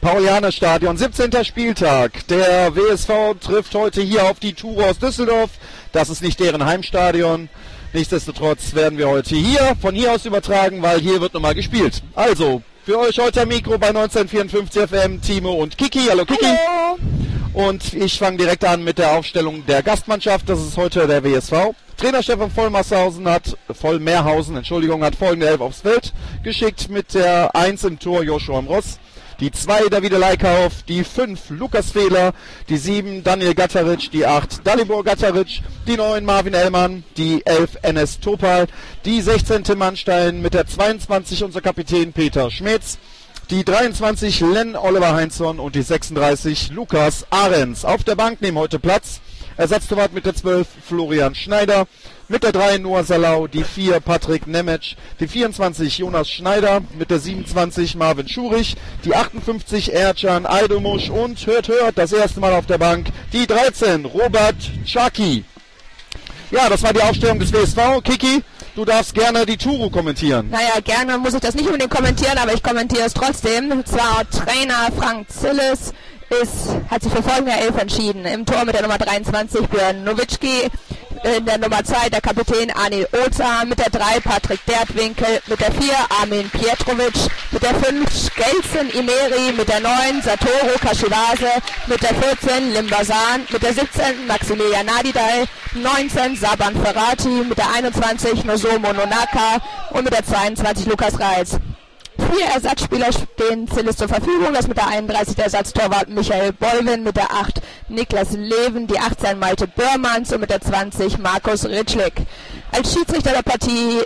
Paulianerstadion, 17. Spieltag. Der WSV trifft heute hier auf die Turo aus Düsseldorf. Das ist nicht deren Heimstadion. Nichtsdestotrotz werden wir heute von hier aus übertragen, weil hier wird nochmal gespielt. Also, für euch heute am Mikro bei 1954 FM, Timo und Kiki. Hallo Kiki. Hallo. Und ich fange direkt an mit der Aufstellung der Gastmannschaft. Das ist heute der WSV. Trainer Stefan Vollmehrhausen hat folgende Elf aufs Feld geschickt mit der 1 im Tor Joshua Mross. Die 2 Davide Leikauf, die 5 Lukas Fehler, die 7 Daniel Gattaric, die 8 Dalibor Gattaric, die 9 Marvin Ellmann, die 11 Enes Topal, die 16 Tim Mannstein, mit der 22 unser Kapitän Peter Schmetz, die 23 Len Oliver Heinzson und die 36 Lukas Ahrens. Auf der Bank nehmen heute Platz Ersatztorwart mit der 12 Florian Schneider, mit der 3 Noah Salau, die 4 Patrick Nemec, die 24 Jonas Schneider, mit der 27 Marvin Schurich, die 58 Ercan Aydomusch und hört, das erste Mal auf der Bank, die 13 Robert Czaki. Ja, das war die Aufstellung des WSV. Kiki, du darfst gerne die Turo kommentieren. Naja, gerne muss ich das nicht unbedingt kommentieren, aber ich kommentiere es trotzdem. Und zwar Trainer Frank Zilles hat sich für folgende Elf entschieden. Im Tor mit der Nummer 23 Björn Nowitzki, in der Nummer 2 der Kapitän Anil Oza, mit der 3 Patrick Dertwinkel, mit der 4 Armin Pietrovic, mit der 5 Gelsen Imeri, mit der 9 Satoru Kashiwase, mit der 14 Limbasan, mit der 17 Maximilian Nadidai, 19 Saban Ferrati, mit der 21 Nozomo Nonaka und mit der 22 Lukas Reitz. 4 Ersatzspieler stehen Zilles zur Verfügung. Das mit der 31 der Ersatztorwart Michael Bollwin, mit der 8 Niklas Leven, die 18 Malte Börmanns und mit der 20 Markus Ritschlik. Als Schiedsrichter der Partie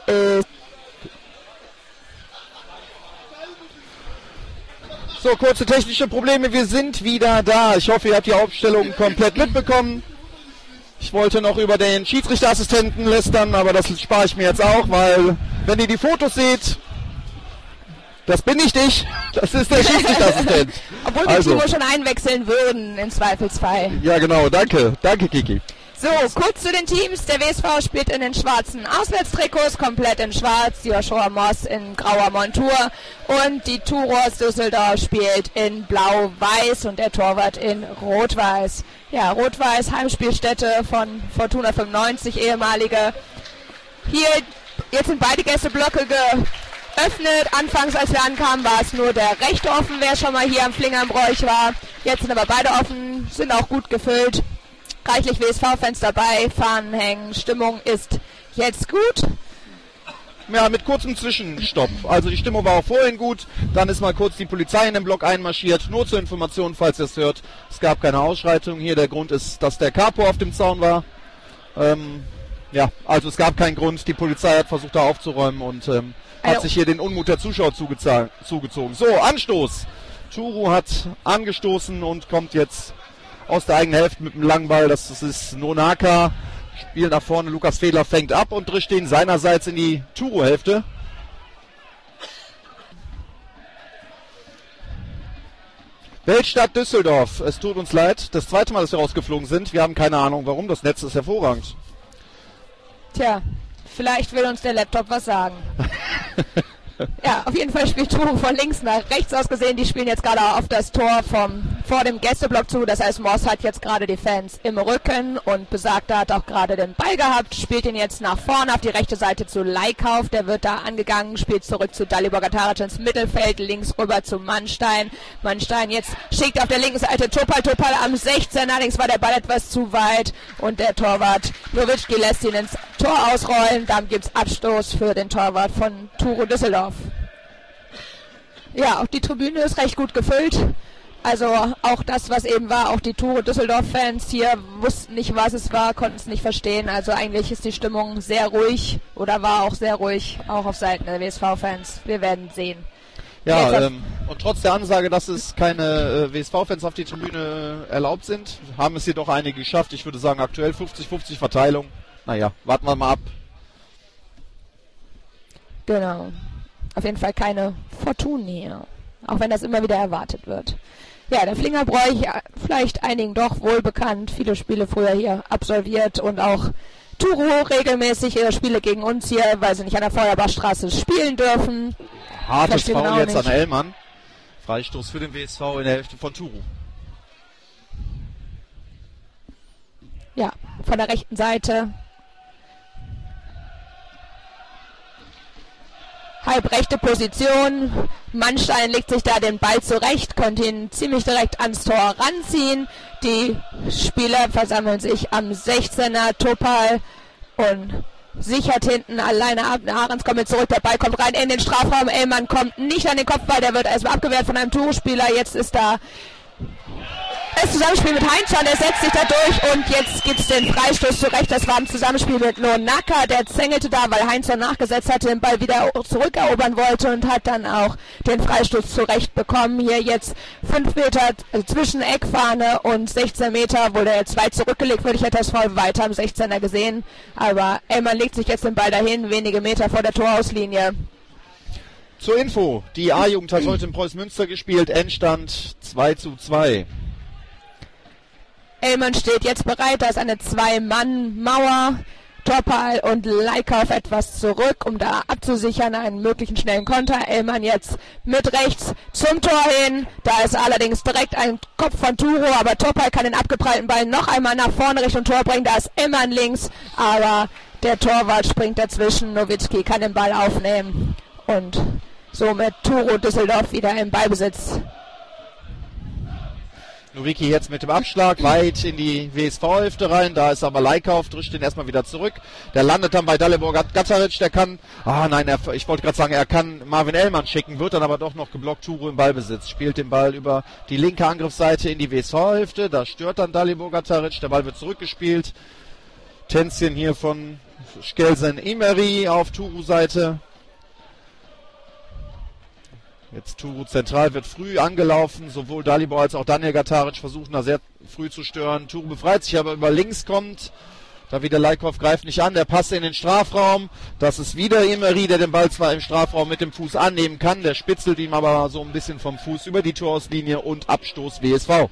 So, kurze technische Probleme. Wir sind wieder da. Ich hoffe, ihr habt die Aufstellung komplett mitbekommen. Ich wollte noch über den Schiedsrichterassistenten lästern, aber das spare ich mir jetzt auch, weil wenn ihr die Fotos seht, das bin nicht ich, das ist der Schiedsrichterassistent. Obwohl wir Timo schon einwechseln würden, im Zweifelsfall. Ja, genau, danke Kiki. So, kurz zu den Teams. Der WSV spielt in den schwarzen Auswärtstrikots, komplett in schwarz. Joshua Moss in grauer Montur. Und die Turo aus Düsseldorf spielt in blau-weiß und der Torwart in rot-weiß. Ja, rot-weiß, Heimspielstätte von Fortuna 95, ehemalige. Hier, jetzt sind beide Gästeblöcke geöffnet. Anfangs, als wir ankamen, war es nur der rechte offen, wer schon mal hier am Flingernbräuch war. Jetzt sind aber beide offen, sind auch gut gefüllt. Reichlich WSV-Fans dabei, Fahnen hängen, Stimmung ist jetzt gut. Ja, mit kurzem Zwischenstopp. Also die Stimmung war auch vorhin gut, dann ist mal kurz die Polizei in den Block einmarschiert. Nur zur Information, falls ihr es hört, es gab keine Ausschreitung hier. Der Grund ist, dass der Capo auf dem Zaun war. Ja, also es gab keinen Grund. Die Polizei hat versucht, da aufzuräumen und hat sich hier den Unmut der Zuschauer zugezogen. So, Anstoß. Turo hat angestoßen und kommt jetzt aus der eigenen Hälfte mit dem langen Ball. Das ist Nonaka. Spiel nach vorne. Lukas Fehler fängt ab und drischt den seinerseits in die Turo-Hälfte. Weltstadt Düsseldorf. Es tut uns leid. Das zweite Mal, dass wir rausgeflogen sind. Wir haben keine Ahnung, warum. Das Netz ist hervorragend. Tja, vielleicht will uns der Laptop was sagen. Ja, auf jeden Fall spielt Turo von links nach rechts aus gesehen. Die spielen jetzt gerade auf das Tor vor dem Gästeblock zu. Das heißt, Moss hat jetzt gerade die Fans im Rücken und Besagter hat auch gerade den Ball gehabt. Spielt ihn jetzt nach vorne auf die rechte Seite zu Leikauf. Der wird da angegangen, spielt zurück zu Dalibor Gattaric ins Mittelfeld, links rüber zu Mannstein. Mannstein jetzt schickt auf der linken Seite Topal am 16. Allerdings war der Ball etwas zu weit und der Torwart Nowitzki lässt ihn ins Tor ausrollen. Dann gibt es Abstoß für den Torwart von Turo Düsseldorf. Ja, auch die Tribüne ist recht gut gefüllt. Also auch das, was eben war, auch die Turo Düsseldorf-Fans hier wussten nicht, was es war, konnten es nicht verstehen. Also eigentlich ist die Stimmung sehr ruhig oder war auch sehr ruhig, auch auf Seiten der WSV-Fans. Wir werden sehen. Ja, und trotz der Ansage, dass es keine WSV-Fans auf die Tribüne erlaubt sind, haben es jedoch einige geschafft. Ich würde sagen, aktuell 50-50 Verteilung. Naja, warten wir mal ab. Genau. Auf jeden Fall keine Fortuna hier. Auch wenn das immer wieder erwartet wird. Ja, der Flingernbräuch, vielleicht einigen doch wohlbekannt. Viele Spiele früher hier absolviert und auch Turo regelmäßig ihre Spiele gegen uns hier, weil sie nicht an der Feuerbachstraße spielen dürfen. Hartes Foul jetzt an Ellmann. Freistoß für den WSV in der Hälfte von Turu. Ja, von der rechten Seite. Halbrechte Position. Mannstein legt sich da den Ball zurecht, könnte ihn ziemlich direkt ans Tor ranziehen. Die Spieler versammeln sich am 16er. Topal und sichert hinten alleine ab. Ahrens kommt zurück, der Ball kommt rein in den Strafraum. Ellmann kommt nicht an den Kopfball, der wird erstmal abgewehrt von einem Turu-Spieler. Jetzt ist da das Zusammenspiel mit Heinzson, der setzt sich da durch und jetzt gibt es den Freistoß zurecht. Das war im Zusammenspiel mit Nonaka, der zängelte da, weil Heinzson nachgesetzt hatte, den Ball wieder zurückerobern wollte und hat dann auch den Freistoß zurecht bekommen. Hier jetzt 5 Meter zwischen Eckfahne und 16 Meter, wo der jetzt weit zurückgelegt wird. Ich hätte das voll weiter am 16er gesehen, aber Ellmann legt sich jetzt den Ball dahin, wenige Meter vor der Torauslinie. Zur Info, die A-Jugend hat heute in Preußen Münster gespielt, Endstand 2:2. Ellmann steht jetzt bereit, da ist eine 2-Mann-Mauer. Topal und Leikauf etwas zurück, um da abzusichern, einen möglichen schnellen Konter. Ellmann jetzt mit rechts zum Tor hin. Da ist allerdings direkt ein Kopf von Turo, aber Topal kann den abgeprallten Ball noch einmal nach vorne Richtung Tor bringen. Da ist Ellmann links, aber der Torwart springt dazwischen. Nowitzki kann den Ball aufnehmen und somit Turo Düsseldorf wieder im Ballbesitz. Nowicki jetzt mit dem Abschlag weit in die WSV-Hälfte rein. Da ist aber Leikauf, drischt den erstmal wieder zurück. Der landet dann bei Dalibor Gataric. Der kann, ich wollte gerade sagen, er kann Marvin Ellmann schicken, wird dann aber doch noch geblockt. Turo im Ballbesitz, spielt den Ball über die linke Angriffsseite in die WSV-Hälfte. Da stört dann Dalibor Gataric. Der Ball wird zurückgespielt. Tänzchen hier von Skelsen Emery auf Turu-Seite. Jetzt Turu zentral, wird früh angelaufen, sowohl Dalibor als auch Daniel Gataric versuchen da sehr früh zu stören. Turu befreit sich, aber über links kommt, da wieder Leikauf greift nicht an, der Pass in den Strafraum. Das ist wieder Emery, der den Ball zwar im Strafraum mit dem Fuß annehmen kann, der spitzelt ihm aber so ein bisschen vom Fuß über die Torauslinie und Abstoß WSV.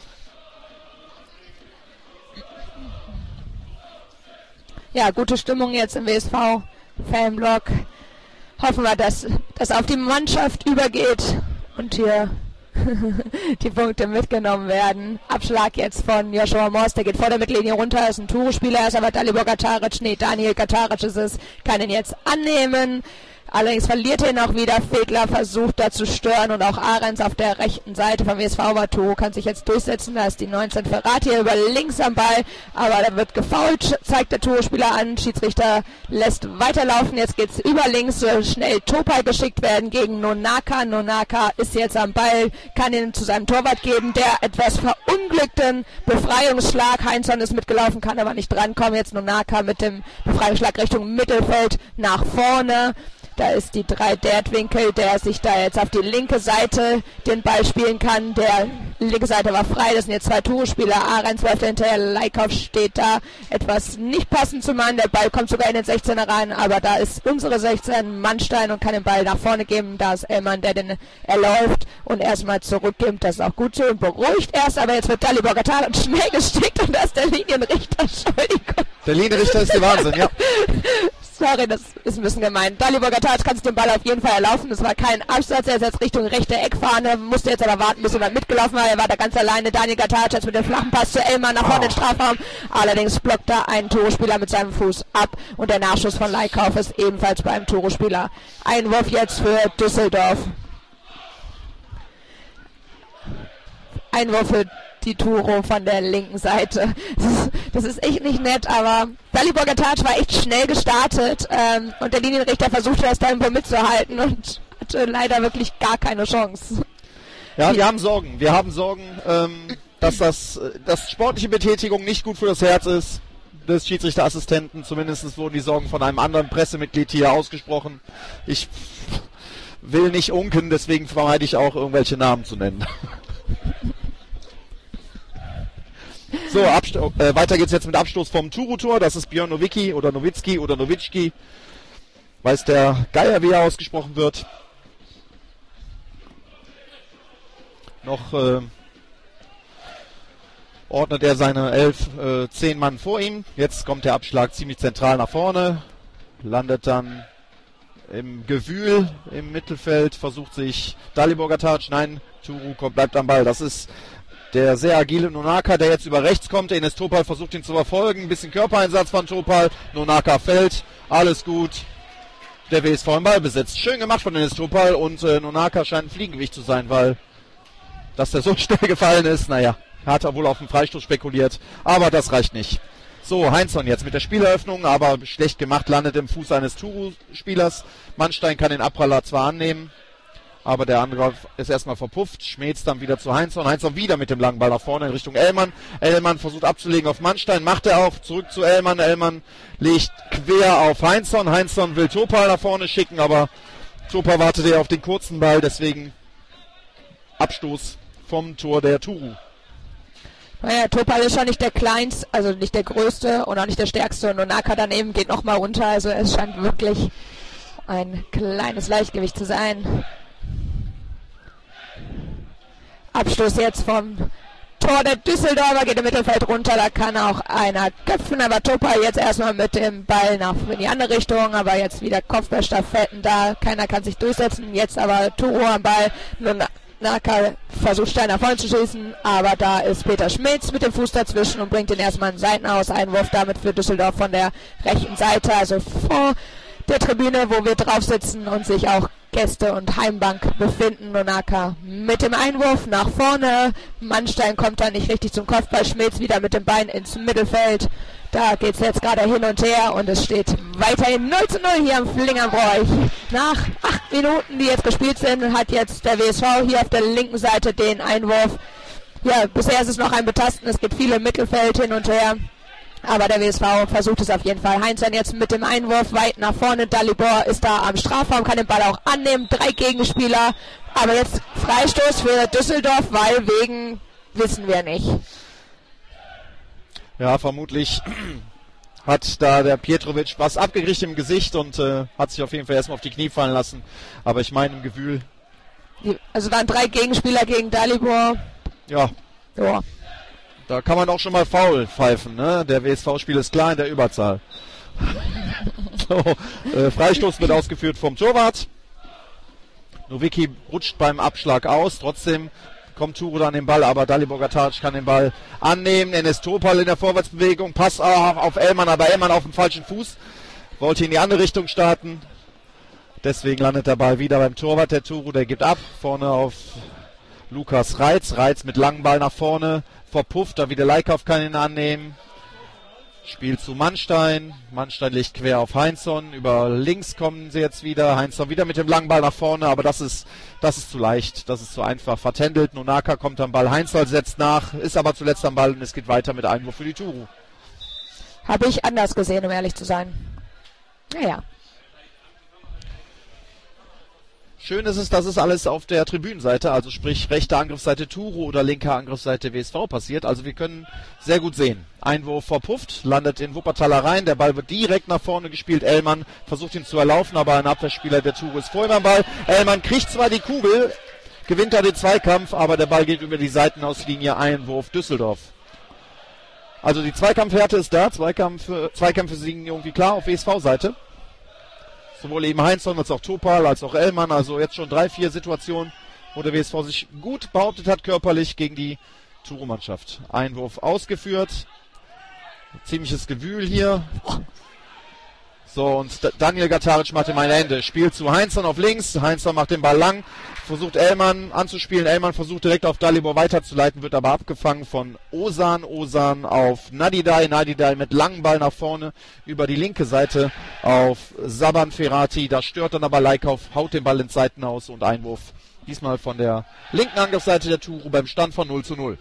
Ja, gute Stimmung jetzt im WSV-Fanblock. Hoffen wir, dass das auf die Mannschaft übergeht und hier die Punkte mitgenommen werden. Abschlag jetzt von Joshua Morst, der geht vor der Mittellinie runter, ist ein Turu-Spieler, ist aber Dalibor Gataric, Daniel Gataric ist es, kann ihn jetzt annehmen. Allerdings verliert er ihn auch wieder. Fegler versucht da zu stören und auch Ahrens auf der rechten Seite vom WSV. Turu kann sich jetzt durchsetzen. Da ist die 19 Ferrati über links am Ball, aber da wird gefoult, zeigt der Turu-Spieler an. Schiedsrichter lässt weiterlaufen. Jetzt geht's über links, soll schnell Topal geschickt werden gegen Nonaka. Nonaka ist jetzt am Ball, kann ihn zu seinem Torwart geben, der etwas verunglückten Befreiungsschlag. Heinzson ist mitgelaufen, kann aber nicht drankommen. Jetzt Nonaka mit dem Befreiungsschlag Richtung Mittelfeld nach vorne. Da ist die 3 Dertwinkel, der sich da jetzt auf die linke Seite den Ball spielen kann. Der linke Seite war frei, das sind jetzt 2 Turu-Spieler. Ahrens läuft hinterher, Leikauf steht da. Etwas nicht passend zum Mann, der Ball kommt sogar in den 16er rein, aber da ist unsere 16 Mannstein und kann den Ball nach vorne geben. Da ist Ellmann, der den erläuft und erstmal zurückgibt. Das ist auch gut so und beruhigt erst, aber jetzt wird Dalibor Gataric schnell gestickt und da ist der Linienrichter. Entschuldigung. Der Linienrichter ist der Wahnsinn, ja. Sorry, das ist ein bisschen gemein. Dalibor Gataric kann sich den Ball auf jeden Fall erlaufen. Das war kein Absatz. Er ist jetzt Richtung rechte Eckfahne. Musste jetzt aber warten, bis jemand mitgelaufen war. Er war da ganz alleine. Daniel Gataric jetzt mit dem flachen Pass zu Ellmann nach vorne in den Strafraum. Allerdings blockt da ein Turu-Spieler mit seinem Fuß ab. Und der Nachschuss von Leikauf ist ebenfalls beim Turu-Spieler. Einwurf jetzt für Düsseldorf. Einwurf für die Turo von der linken Seite. Das ist echt nicht nett, aber Dalibor Gataric war echt schnell gestartet und der Linienrichter versuchte das Tempo mitzuhalten und hatte leider wirklich gar keine Chance. Ja, wir haben Sorgen. Wir haben Sorgen, dass sportliche Betätigung nicht gut für das Herz ist des Schiedsrichterassistenten. Zumindest wurden die Sorgen von einem anderen Pressemitglied hier ausgesprochen. Ich will nicht unken, deswegen vermeide ich auch, irgendwelche Namen zu nennen. So, weiter geht's jetzt mit Abstoß vom Turu-Tor. Das ist Björn Nowicki oder Nowitzki oder Nowitzki. Weiß der Geier, wie er ausgesprochen wird. Noch ordnet er seine 10 Mann vor ihm. Jetzt kommt der Abschlag ziemlich zentral nach vorne. Landet dann im Gewühl im Mittelfeld versucht sich Dalibor Gataric. Nein, Turu bleibt am Ball. Das ist der sehr agile Nonaka, der jetzt über rechts kommt. Enes Topal versucht ihn zu verfolgen. Ein bisschen Körpereinsatz von Topal. Nonaka fällt. Alles gut. Der WSV im Ball besetzt. Schön gemacht von Enes Topal und Nonaka scheint ein Fliegengewicht zu sein, weil dass der so schnell gefallen ist, naja, hat er wohl auf den Freistoß spekuliert, aber das reicht nicht. So, Heinzson jetzt mit der Spieleröffnung, aber schlecht gemacht, landet im Fuß eines Turu-Spielers. Mannstein kann den Abpraller zwar annehmen, aber der Angriff ist erstmal verpufft. Schmetz dann wieder zu Heinzson. Heinzson wieder mit dem langen Ball nach vorne in Richtung Ellmann. Ellmann versucht abzulegen auf Mannstein, macht er auch, zurück zu Ellmann. Ellmann legt quer auf Heinzson. Heinzson will Topal nach vorne schicken, aber Topal wartet ja auf den kurzen Ball, deswegen Abstoß vom Tor der Turu. Naja, Topal ist schon nicht der kleinste, also nicht der größte und auch nicht der stärkste. Und Nonaka daneben geht nochmal runter. Also es scheint wirklich ein kleines Leichtgewicht zu sein. Abstoß jetzt vom Tor der Düsseldorfer, geht im Mittelfeld runter. Da kann auch einer köpfen, aber Topal jetzt erstmal mit dem Ball in die andere Richtung. Aber jetzt wieder Kopfballstaffetten da. Keiner kann sich durchsetzen. Jetzt aber Turu am Ball. Naka versucht Stein nach vorne zu schießen, aber da ist Peter Schmitz mit dem Fuß dazwischen und bringt ihn erstmal einen Seitenaus-Einwurf damit für Düsseldorf von der rechten Seite, also vor der Tribüne, wo wir drauf sitzen und sich auch Gäste- und Heimbank befinden. Nonaka mit dem Einwurf nach vorne. Mannstein kommt da nicht richtig zum Kopfball. Schmitz wieder mit dem Bein ins Mittelfeld. Da geht es jetzt gerade hin und her und es steht weiterhin 0:0 hier am Flingernbräuch. Nach 8 Minuten, die jetzt gespielt sind, hat jetzt der WSV hier auf der linken Seite den Einwurf. Ja, bisher ist es noch ein Betasten. Es geht viel im Mittelfeld hin und her. Aber der WSV versucht es auf jeden Fall. Heinzson jetzt mit dem Einwurf weit nach vorne. Dalibor ist da am Strafraum, kann den Ball auch annehmen. 3 Gegenspieler. Aber jetzt Freistoß für Düsseldorf, weil wegen wissen wir nicht. Ja, vermutlich hat da der Pietrovic was abgekriegt im Gesicht und hat sich auf jeden Fall erstmal auf die Knie fallen lassen. Aber ich meine im Gewühl. Also waren 3 Gegenspieler gegen Dalibor. Ja. Ja. Da kann man auch schon mal faul pfeifen, ne? Der WSV-Spiel ist klar in der Überzahl. So, Freistoß wird ausgeführt vom Torwart. Nowicki rutscht beim Abschlag aus, trotzdem kommt Turu an den Ball, aber Dalibor Gataric kann den Ball annehmen. Enes Topal in der Vorwärtsbewegung, Pass auf Ellmann, aber Ellmann auf dem falschen Fuß. Wollte in die andere Richtung starten. Deswegen landet der Ball wieder beim Torwart. Der Turu, der gibt ab. Vorne auf Lukas Reitz. Reitz mit langem Ball nach vorne. Verpufft, da wieder Leikauf kann ihn annehmen. Spiel zu Mannstein. Mannstein legt quer auf Heinzson. Über links kommen sie jetzt wieder. Heinzson wieder mit dem langen Ball nach vorne, aber das ist zu leicht. Das ist zu einfach vertändelt. Nonaka kommt am Ball. Heinzson setzt nach, ist aber zuletzt am Ball und es geht weiter mit Einwurf für die Turu. Habe ich anders gesehen, um ehrlich zu sein. Naja. Schön ist es, dass es alles auf der Tribünenseite, also sprich rechte Angriffsseite Turu oder linke Angriffsseite WSV passiert. Also wir können sehr gut sehen. Einwurf verpufft, landet in Wuppertaler rein. Der Ball wird direkt nach vorne gespielt. Ellmann versucht ihn zu erlaufen, aber ein Abwehrspieler der Turu ist vor ihm am Ball. Ellmann kriegt zwar die Kugel, gewinnt da den Zweikampf, aber der Ball geht über die Seitenauslinie. Einwurf Düsseldorf. Also die Zweikampfhärte ist da. Zweikämpfe liegen irgendwie klar auf WSV-Seite. Sowohl eben Heinzson als auch Topal als auch Ellmann. Also jetzt schon 3-4 Situationen, wo der WSV sich gut behauptet hat körperlich gegen die Turu-Mannschaft. Einwurf ausgeführt. Ziemliches Gewühl hier. So, und Daniel Gataric macht ihm ein Ende. Spiel zu Heinzson auf links. Heinzson macht den Ball lang. Versucht Ellmann anzuspielen. Ellmann versucht direkt auf Dalibor weiterzuleiten, wird aber abgefangen von Ozan. Ozan auf Nadidai. Nadidai mit langem Ball nach vorne über die linke Seite auf Saban Ferrati. Da stört dann aber Leikauf, haut den Ball ins Seitenaus und Einwurf. Diesmal von der linken Angriffsseite der Turu beim Stand von 0:0.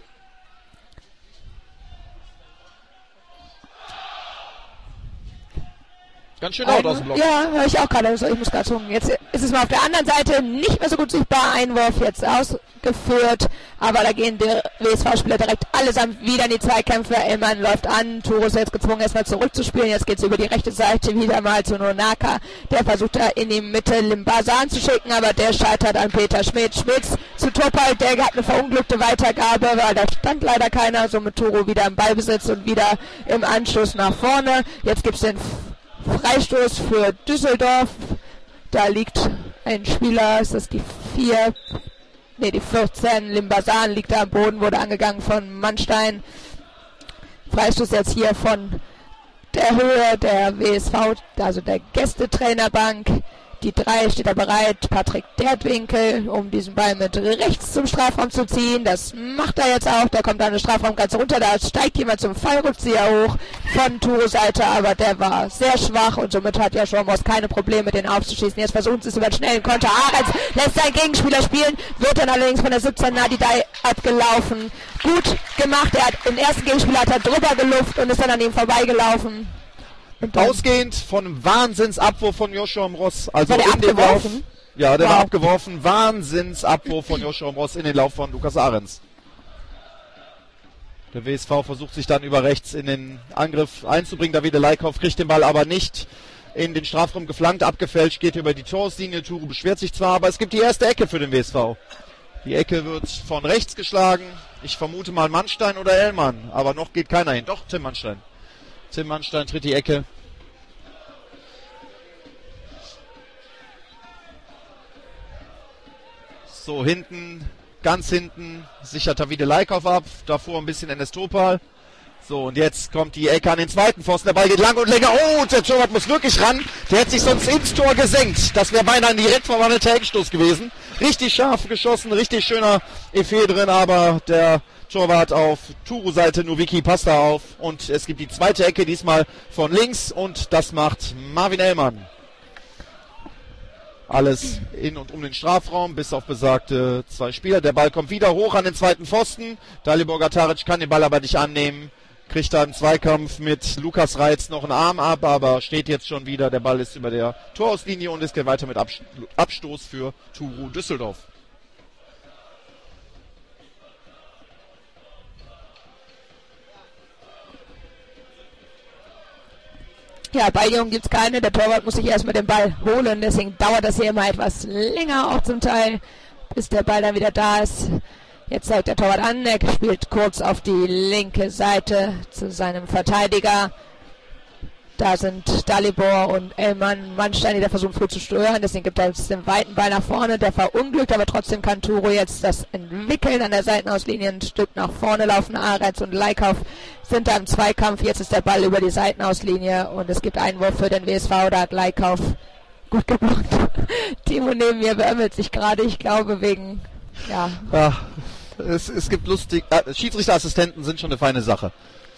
Ganz schön laut aus dem Block. Ja, höre ich auch gerade. Also ich muss gerade sagen, jetzt ist es mal auf der anderen Seite nicht mehr so gut sichtbar. Einwurf jetzt ausgeführt. Aber da gehen die WSV-Spieler direkt allesamt wieder in die Zweikämpfe. Ellmann läuft an. Turu ist jetzt gezwungen, erstmal zurückzuspielen. Jetzt geht es über die rechte Seite wieder mal zu Nonaka. Der versucht da in die Mitte Limbazan zu schicken, aber der scheitert an Peter Schmitz. Schmitz zu Topal, der hat eine verunglückte Weitergabe, weil da stand leider keiner. Somit Turu wieder im Ballbesitz und wieder im Anschluss nach vorne. Jetzt gibt es den Freistoß für Düsseldorf. Da liegt ein Spieler, ist das die 4, ne, die 14, Limbasan liegt da am Boden, wurde angegangen von Mannstein. Freistoß jetzt hier von der Höhe der WSV, also der Gästetrainerbank. Die 3 steht da bereit, Patrick Dertwinkel, um diesen Ball mit rechts zum Strafraum zu ziehen. Das macht er jetzt auch, da kommt an den Strafraum ganz runter, da steigt jemand zum Fallrückzieher hoch von Turo Seite, aber der war sehr schwach und somit hat ja Schormos keine Probleme, den aufzuschießen. Jetzt versucht es über einen schnellen Konter. Ahrens lässt seinen Gegenspieler spielen, wird dann allerdings von der 17 Nadidai abgelaufen. Gut gemacht, er hat den ersten Gegenspieler hat er drüber geluft und ist dann an ihm vorbeigelaufen. Ausgehend von einem Wahnsinnsabwurf von Joshua Mross. Also war der in den Lauf. abgeworfen? Ja, der war abgeworfen. Wahnsinnsabwurf von Joshua Mross in den Lauf von Lukas Ahrens. Der WSV versucht sich dann über rechts in den Angriff einzubringen. Davide Leikhoff kriegt den Ball aber nicht in den Strafraum geflankt, abgefälscht, geht über die Torauslinie. Turo beschwert sich zwar, aber es gibt die erste Ecke für den WSV. Die Ecke wird von rechts geschlagen. Ich vermute mal Mannstein oder Ellmann, aber noch geht keiner hin. Doch, Tim Mannstein. Tim Mannstein tritt die Ecke. So, hinten, ganz hinten, sichert Davide Leikhoff ab. Davor ein bisschen Enes Topal. So, und jetzt kommt die Ecke an den zweiten Pfosten. Der Ball geht lang und länger. Oh, der Torwart muss wirklich ran. Der hätte sich sonst ins Tor gesenkt. Das wäre beinahe ein direkt verwandelter Eckstoß gewesen. Richtig scharf geschossen, richtig schöner Effet drin, aber der Torwart auf Turo-Seite, Nowicki passt da auf. Und es gibt die zweite Ecke, diesmal von links. Und das macht Marvin Ellmann. Alles in und um den Strafraum, bis auf besagte 2 Spieler. Der Ball kommt wieder hoch an den zweiten Pfosten. Dalibor Gataric kann den Ball aber nicht annehmen. Kriegt da im Zweikampf mit Lukas Reitz noch einen Arm ab, aber steht jetzt schon wieder. Der Ball ist über der Torauslinie und es geht weiter mit Abstoß für Turo Düsseldorf. Ja, Balljungen gibt es keine. Der Torwart muss sich erstmal den Ball holen. Deswegen dauert das hier immer etwas länger auch zum Teil, bis der Ball dann wieder da ist. Jetzt zeigt der Torwart an. Er spielt kurz auf die linke Seite zu seinem Verteidiger. Da sind Dalibor und Ellmann, Mannstein, die da versuchen früh zu stören. Deswegen gibt er jetzt den weiten Ball nach vorne. Der verunglückt, aber trotzdem kann Turo jetzt das entwickeln. An der Seitenauslinie ein Stück nach vorne laufen. Ahrens und Leikhoff sind da im Zweikampf. Jetzt ist der Ball über die Seitenauslinie und es gibt Einwurf für den WSV. Da hat Leikhoff gut geblockt. Timo neben mir beömmelt sich gerade, ich glaube wegen, ja. Ach, es gibt lustig, Schiedsrichterassistenten sind schon eine feine Sache.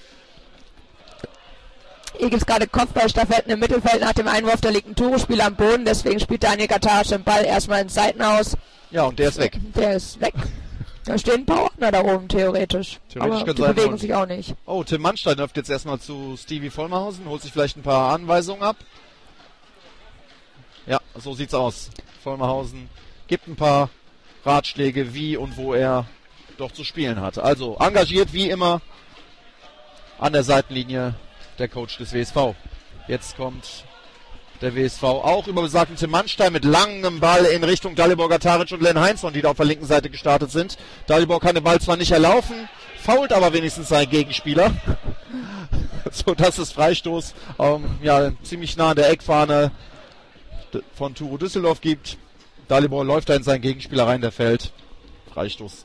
Hier gibt es gerade Kopfballstaffetten im Mittelfeld nach dem Einwurf. Da liegt ein Turo-Spieler am Boden. Deswegen spielt Daniel Gataric den Ball erstmal ins Seitenhaus. Ja, und der ist weg. Der ist weg. Da stehen ein paar Ordner da oben, theoretisch. Theoretisch aber die bewegen sich auch nicht. Oh, Tim Mannstein läuft jetzt erstmal zu Stevie Vollmerhausen. Holt sich vielleicht ein paar Anweisungen ab. Ja, so sieht's aus. Vollmerhausen gibt ein paar Ratschläge, wie und wo er doch zu spielen hat. Also engagiert wie immer an der Seitenlinie der Coach des WSV. Jetzt kommt der WSV auch über besagten Tim Mannstein mit langem Ball in Richtung Dalibor Gataric und Len Heinzmann, die da auf der linken Seite gestartet sind. Dalibor kann den Ball zwar nicht erlaufen, fault aber wenigstens seinen Gegenspieler. So, das ist Freistoß, ja, ziemlich nah an der Eckfahne von Turo Düsseldorf gibt. Dalibor läuft da in seinen Gegenspieler rein, der fällt. Freistoß.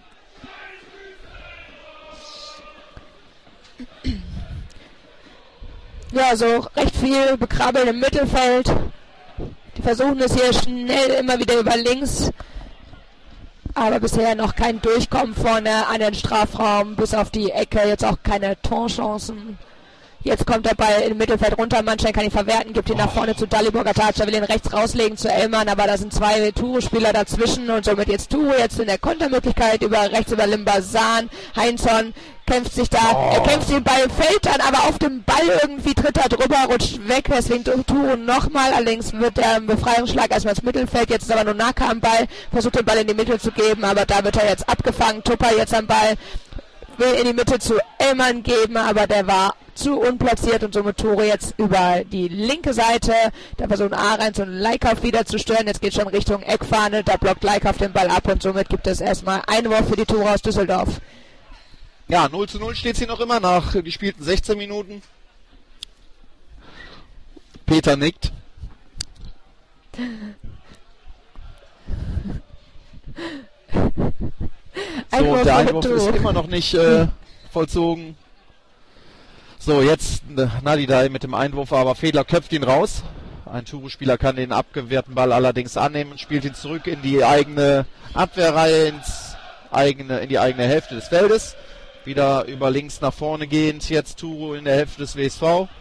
Ja, so recht viel Bekrabbeln im Mittelfeld. Die versuchen es hier schnell immer wieder über links. Aber bisher noch kein Durchkommen vorne an den Strafraum, bis auf die Ecke. Jetzt auch keine Torchancen. Jetzt kommt der Ball im Mittelfeld runter. Mannstein kann ihn verwerten, gibt ihn nach vorne zu Dalibor Gataric. Er will ihn rechts rauslegen zu Ellmann, aber da sind 2 Turo-Spieler dazwischen und somit jetzt Turo jetzt in der Kontermöglichkeit rechts über Limbasan. Heinzson kämpft sich da, er kämpft den Ball, fällt dann aber auf dem Ball irgendwie, tritt er drüber, rutscht weg, deswegen Turo nochmal. Allerdings wird der Befreiungsschlag erstmal ins Mittelfeld, jetzt ist aber nur Naka am Ball, versucht den Ball in die Mitte zu geben, aber da wird er jetzt abgefangen. Tupper jetzt am Ball, will in die Mitte zu Ellmann geben, aber der war zu unplatziert und somit Turo jetzt über die linke Seite. Da versuchen Ahrens und Leikhoff wieder zu stören. Jetzt geht schon Richtung Eckfahne, da blockt Leikhoff den Ball ab und somit gibt es erstmal Einwurf für die Tore aus Düsseldorf. Ja, 0:0 steht es hier noch immer nach gespielten 16 Minuten. Peter nickt. So, und der Einwurf ist immer noch nicht vollzogen. So, jetzt Nadidai mit dem Einwurf, aber Fedler köpft ihn raus. Ein Turu-Spieler kann den abgewehrten Ball allerdings annehmen und spielt ihn zurück in die eigene Abwehrreihe, in die eigene Hälfte des Feldes. Wieder über links nach vorne gehend, jetzt Turu in der Hälfte des WSV.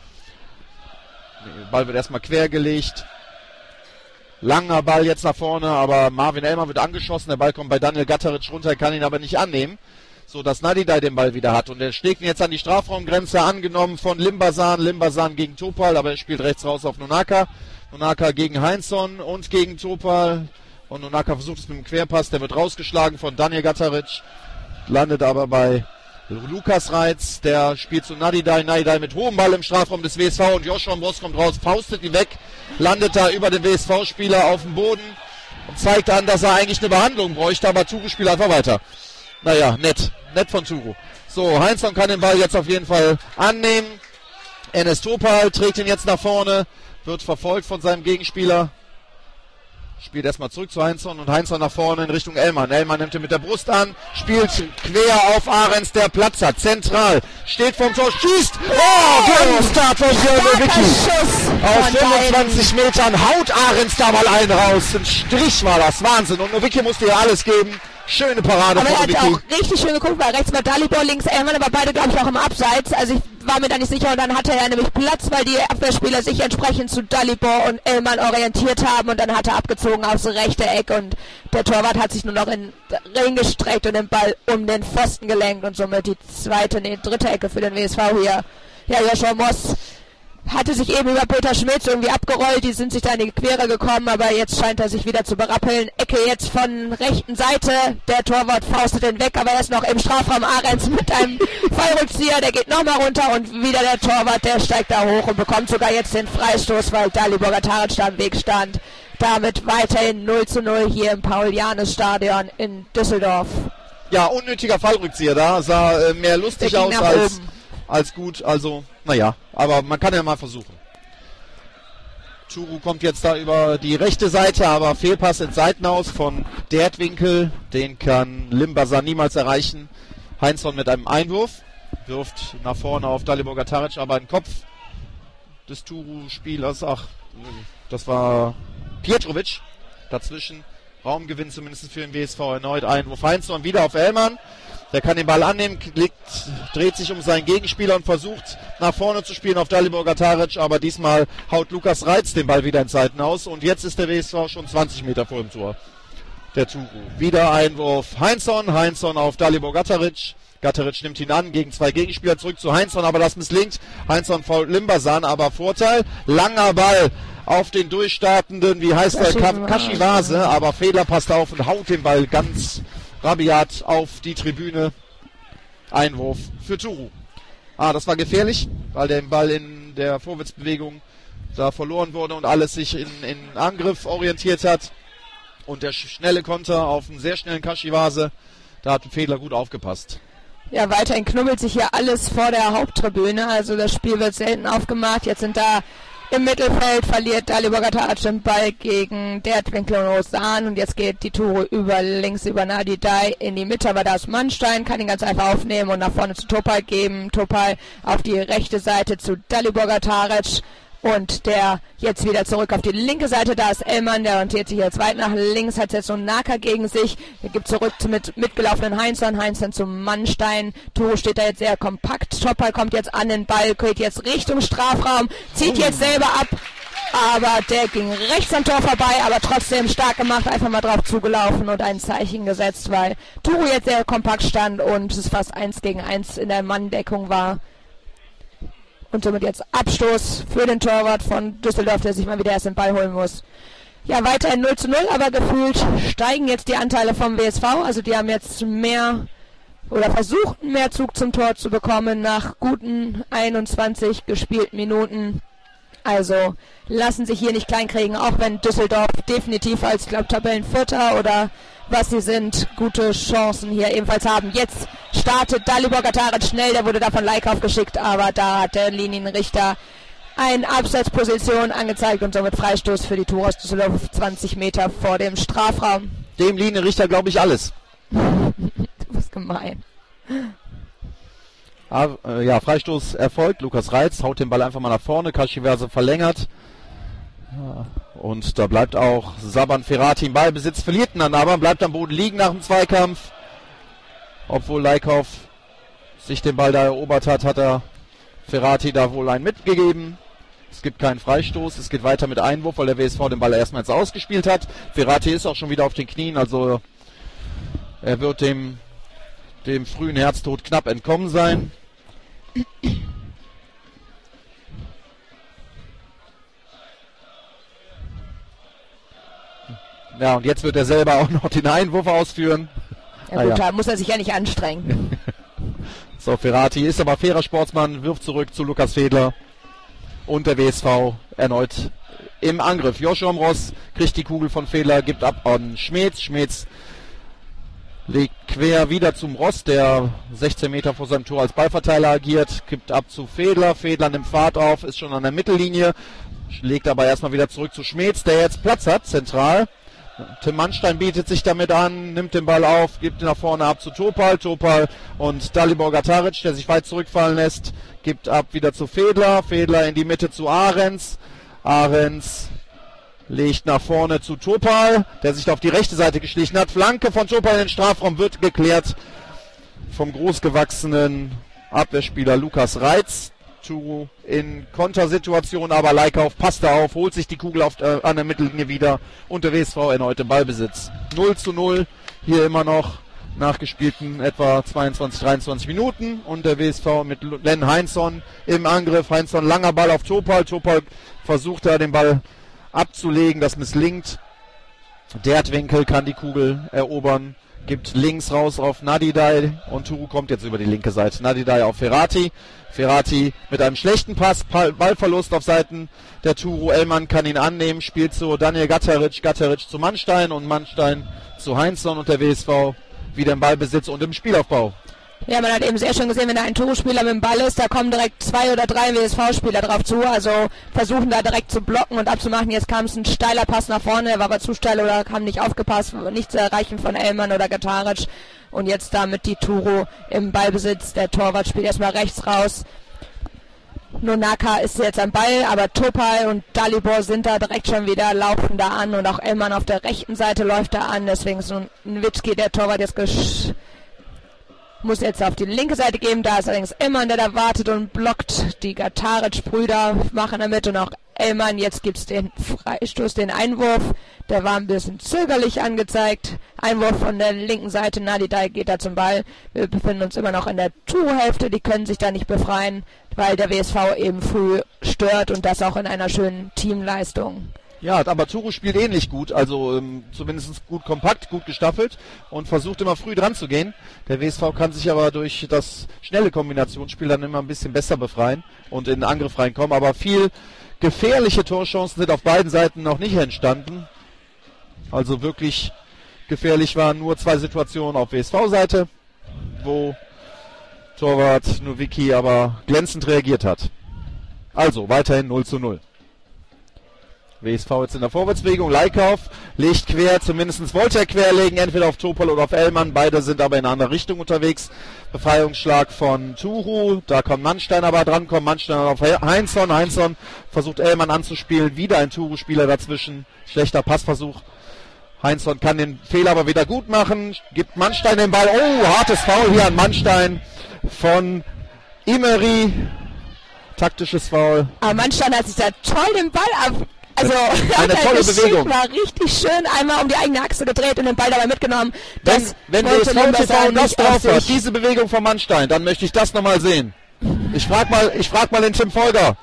Der Ball wird erstmal quergelegt. Langer Ball jetzt nach vorne, aber Marvin Ellmann wird angeschossen. Der Ball kommt bei Daniel Gatteric runter, kann ihn aber nicht annehmen, so dass Nadidai den Ball wieder hat. Und er schlägt ihn jetzt an die Strafraumgrenze, angenommen von Limbasan. Limbasan gegen Topal, aber er spielt rechts raus auf Nonaka. Nonaka gegen Heinzson und gegen Topal. Und Nonaka versucht es mit dem Querpass, der wird rausgeschlagen von Daniel Gatteric. Landet aber bei Lukas Reitz, der spielt zu Nadidai. Nadidai mit hohem Ball im Strafraum des WSV und Joshua Moss kommt raus, faustet ihn weg, landet da über den WSV-Spieler auf dem Boden und zeigt an, dass er eigentlich eine Behandlung bräuchte, aber Turu spielt einfach weiter. Naja, nett von Turu. So, Heinzson kann den Ball jetzt auf jeden Fall annehmen. Enes Topal trägt ihn jetzt nach vorne, wird verfolgt von seinem Gegenspieler. Spielt erstmal zurück zu Heinzson und Heinzson nach vorne in Richtung Ellmann. Ellmann nimmt ihn mit der Brust an, spielt quer auf Ahrens, der Platz hat. Zentral, steht vom Tor, schießt! Oh, Start von Björn Nowicki. Aus 25 Metern haut Ahrens da mal einen raus. Ein Strich war das, Wahnsinn. Und Nowicki musste hier alles geben. Schöne Parade von Nowicki. Aber er hat auch richtig schön geguckt, weil rechts war Dalibor, links Ellmann, aber beide, glaube ich, auch im Abseits. Also ich war mir da nicht sicher und dann hatte er nämlich Platz, weil die Abwehrspieler sich entsprechend zu Dalibor und Ellmann orientiert haben und dann hat er abgezogen aufs rechte Eck und der Torwart hat sich nur noch in den Ring gestreckt und den Ball um den Pfosten gelenkt und somit die dritte Ecke für den WSV hier. Ja, Joshua Moss hatte sich eben über Peter Schmitz irgendwie abgerollt, die sind sich da in die Quere gekommen, aber jetzt scheint er sich wieder zu berappeln. Ecke jetzt von rechten Seite, der Torwart faustet den weg, aber er ist noch im Strafraum. Ahrens mit einem Fallrückzieher, der geht nochmal runter und wieder der Torwart, der steigt da hoch und bekommt sogar jetzt den Freistoß, weil Dalibor Gataric da im Weg stand. Damit weiterhin 0:0 hier im Paul-Janus-Stadion in Düsseldorf. Ja, unnötiger Fallrückzieher da, sah mehr lustig aus als gut, also naja, aber man kann ja mal versuchen. Turu kommt jetzt da über die rechte Seite, aber Fehlpass ins Seitenaus von Dertwinkel, den kann Limbasan niemals erreichen. Heinzson mit einem Einwurf, wirft nach vorne auf Dalibor Gataric, aber ein Kopf des Turu-Spielers, das war Pietrovic, dazwischen, Raumgewinn zumindest für den WSV, erneut Einwurf. Heinzson wieder auf Ellmann. Der kann den Ball annehmen, dreht sich um seinen Gegenspieler und versucht nach vorne zu spielen auf Dalibor Gataric, aber diesmal haut Lukas Reitz den Ball wieder ins Seitenaus und jetzt ist der WSV schon 20 Meter vor dem Tor. Der Turu. Wieder Einwurf Heinzson auf Dalibor Gataric. Gataric nimmt ihn an, gegen zwei Gegenspieler zurück zu Heinzson, aber das misslingt. Heinzson fault Limbasan, aber Vorteil. Langer Ball auf den durchstartenden, wie heißt der, Kashiwase, aber Fehler passt auf und haut den Ball ganz rabiat auf die Tribüne. Einwurf für Turu. Das war gefährlich, weil der Ball in der Vorwärtsbewegung da verloren wurde und alles sich in Angriff orientiert hat. Und der schnelle Konter auf einen sehr schnellen Kashiwase, da hat Fedler gut aufgepasst. Ja, weiterhin knubbelt sich hier alles vor der Haupttribüne, also das Spiel wird selten aufgemacht. Jetzt sind da im Mittelfeld, verliert Dalibor Gataric den Ball gegen Dertwinkel und Osan und jetzt geht die Turu links über Nadidai in die Mitte, aber da ist Mannstein, kann ihn ganz einfach aufnehmen und nach vorne zu Topal geben. Topal auf die rechte Seite zu Dalibor Gataric und der jetzt wieder zurück auf die linke Seite, da ist Ellmann, der orientiert sich jetzt weit nach links, hat jetzt so einen Naka gegen sich, er gibt zurück mit mitgelaufenen Heinzson zum Mannstein, Turu steht da jetzt sehr kompakt, Topal kommt jetzt an den Ball, geht jetzt Richtung Strafraum, zieht jetzt selber ab, aber der ging rechts am Tor vorbei, aber trotzdem stark gemacht, einfach mal drauf zugelaufen und ein Zeichen gesetzt, weil Turu jetzt sehr kompakt stand und es fast 1 gegen 1 in der Manndeckung war. Und somit jetzt Abstoß für den Torwart von Düsseldorf, der sich mal wieder erst den Ball holen muss. Ja, weiterhin 0:0, aber gefühlt steigen jetzt die Anteile vom WSV. Also die haben jetzt mehr oder versuchten mehr Zug zum Tor zu bekommen nach guten 21 gespielten Minuten. Also lassen sich hier nicht kleinkriegen, auch wenn Düsseldorf definitiv als, glaube ich, Tabellenvierter oder was sie sind, gute Chancen hier ebenfalls haben. Jetzt startet Dalibor Gataric schnell, der wurde da von Leikauf geschickt, aber da hat der Linienrichter eine Abseitsposition angezeigt und somit Freistoß für die Toros Düsseldorf 20 Meter vor dem Strafraum. Dem Linienrichter glaube ich alles. Du bist gemein. Ja, Freistoß erfolgt. Lukas Reitz haut den Ball einfach mal nach vorne. Kashiverse verlängert. Ja, und da bleibt auch Saban Ferrati im Ballbesitz, verliert ihn dann aber, bleibt am Boden liegen nach dem Zweikampf. Obwohl Leikhoff sich den Ball da erobert hat, hat er Ferrati da wohl einen mitgegeben. Es gibt keinen Freistoß, es geht weiter mit Einwurf, weil der WSV den Ball erstmals ausgespielt hat. Ferrati ist auch schon wieder auf den Knien, also er wird dem frühen Herztod knapp entkommen sein. Ja, und jetzt wird er selber auch noch den Einwurf ausführen. Ja gut, da muss er sich ja nicht anstrengen. So, Ferrati ist aber fairer Sportsmann, wirft zurück zu Lukas Fedler. Und der WSV erneut im Angriff. Joshua Ross kriegt die Kugel von Fedler, gibt ab an Schmetz. Schmetz legt quer wieder zum Ross, der 16 Meter vor seinem Tor als Ballverteiler agiert, gibt ab zu Fedler. Fedler nimmt Fahrt auf, ist schon an der Mittellinie, legt aber erstmal wieder zurück zu Schmetz, der jetzt Platz hat, zentral. Tim Mannstein bietet sich damit an, nimmt den Ball auf, gibt ihn nach vorne ab zu Topal. Topal und Dalibor Gataric, der sich weit zurückfallen lässt, gibt ab wieder zu Fedler. Fedler in die Mitte zu Ahrens. Ahrens legt nach vorne zu Topal, der sich auf die rechte Seite geschlichen hat. Flanke von Topal in den Strafraum wird geklärt vom großgewachsenen Abwehrspieler Lukas Reitz. Turu in Kontersituation, aber Leikhoff passt da auf, holt sich die Kugel an der Mittellinie wieder und der WSV erneut im Ballbesitz. 0:0, hier immer noch nach gespielten etwa 22, 23 Minuten und der WSV mit Len Heinzson im Angriff. Heinzson, langer Ball auf Topal. Topal versucht da den Ball abzulegen, das misslingt. Dertwinkel kann die Kugel erobern, gibt links raus auf Nadidai und Turu kommt jetzt über die linke Seite. Nadidai auf Ferrati. Ferrati mit einem schlechten Pass, Ballverlust auf Seiten der Turu. Ellmann kann ihn annehmen, spielt zu Daniel Gataric, Gataric zu Mannstein und Mannstein zu Heinzson und der WSV wieder im Ballbesitz und im Spielaufbau. Ja, man hat eben sehr schön gesehen, wenn da ein Turu-Spieler mit dem Ball ist, da kommen direkt 2 oder 3 WSV-Spieler drauf zu, also versuchen da direkt zu blocken und abzumachen. Jetzt kam es ein steiler Pass nach vorne, war aber zu steil oder haben nicht aufgepasst, nicht zu erreichen von Ellmann oder Gataric. Und jetzt damit die Turu im Ballbesitz. Der Torwart spielt erstmal rechts raus. Nonaka ist jetzt am Ball, aber Topal und Dalibor sind da direkt schon wieder, laufen da an und auch Ellmann auf der rechten Seite läuft da an. Deswegen ist Nowitzki, der Torwart, jetzt muss jetzt auf die linke Seite geben. Da ist allerdings Ellmann, der da wartet und blockt. Die Gataric-Brüder machen damit und auch Ellmann. Jetzt gibt es den Freistoß, den Einwurf. Der war ein bisschen zögerlich angezeigt. Einwurf von der linken Seite. Nadidai geht da zum Ball. Wir befinden uns immer noch in der Turu-Hälfte. Die können sich da nicht befreien, weil der WSV eben früh stört und das auch in einer schönen Teamleistung. Ja, aber Turu spielt ähnlich gut, also zumindest gut kompakt, gut gestaffelt und versucht immer früh dran zu gehen. Der WSV kann sich aber durch das schnelle Kombinationsspiel dann immer ein bisschen besser befreien und in den Angriff reinkommen. Aber viel gefährliche Torchancen sind auf beiden Seiten noch nicht entstanden. Also wirklich gefährlich waren nur 2 Situationen auf WSV-Seite, wo Torwart Nowicki aber glänzend reagiert hat. Also weiterhin 0:0. WSV jetzt in der Vorwärtsbewegung. Leikhoff legt quer, zumindest wollte er querlegen, entweder auf Topal oder auf Ellmann. Beide sind aber in eine andere Richtung unterwegs. Befreiungsschlag von Turu. Da kommt Mannstein aber dran, kommt Mannstein auf Heinzson. Heinzson versucht Ellmann anzuspielen. Wieder ein Turu-Spieler dazwischen. Schlechter Passversuch. Heinzson kann den Fehler aber wieder gut machen. Gibt Mannstein den Ball. Oh, hartes Foul hier an Mannstein von Imeri. Taktisches Foul. Aber Mannstein hat sich da toll den Ball ab. Also, eine tolle Bewegung. War richtig schön, einmal um die eigene Achse gedreht und den Ball dabei mitgenommen. Wenn WSV das drauf hat, diese Bewegung von Mannstein, dann möchte ich das nochmal sehen. Ich frag mal den Tim Folger.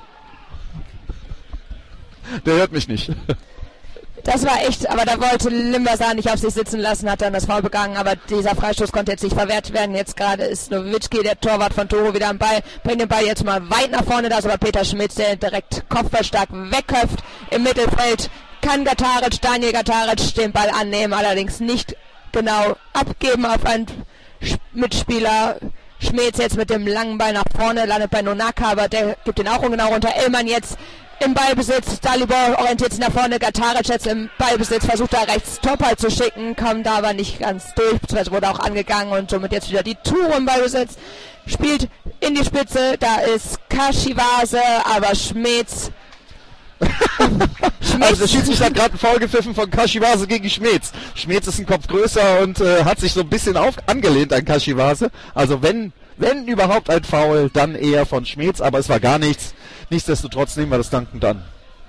Der hört mich nicht. Das war echt, aber da wollte Limbersar nicht auf sich sitzen lassen, hat dann das Foul begangen, aber dieser Freistoß konnte jetzt nicht verwehrt werden. Jetzt gerade ist Nowitzki, der Torwart von Toro, wieder am Ball, bringt den Ball jetzt mal weit nach vorne, da ist aber Peter Schmitz, der direkt kopfballstark wegköpft. Im Mittelfeld kann Daniel Gataric den Ball annehmen, allerdings nicht genau abgeben auf einen Mitspieler. Schmeetz jetzt mit dem langen Ball nach vorne, landet bei Nonaka, aber der gibt den auch ungenau runter. Illmann jetzt im Ballbesitz, Dalibor orientiert sich nach vorne, Gataric jetzt im Ballbesitz, versucht da rechts Topal zu schicken, kam da aber nicht ganz durch, beziehungsweise wurde auch angegangen und somit jetzt wieder die Tour im Ballbesitz, spielt in die Spitze, da ist Kashiwase, aber Schmeetz. Also der Schiedsrichter hat gerade einen Foul gepfiffen von Kashiwase gegen Schmeetz. Schmeetz ist ein Kopf größer und hat sich so ein bisschen angelehnt an Kashiwase. Also wenn überhaupt ein Foul, dann eher von Schmeetz, aber es war gar nichts. Nichtsdestotrotz nehmen wir das dankend an.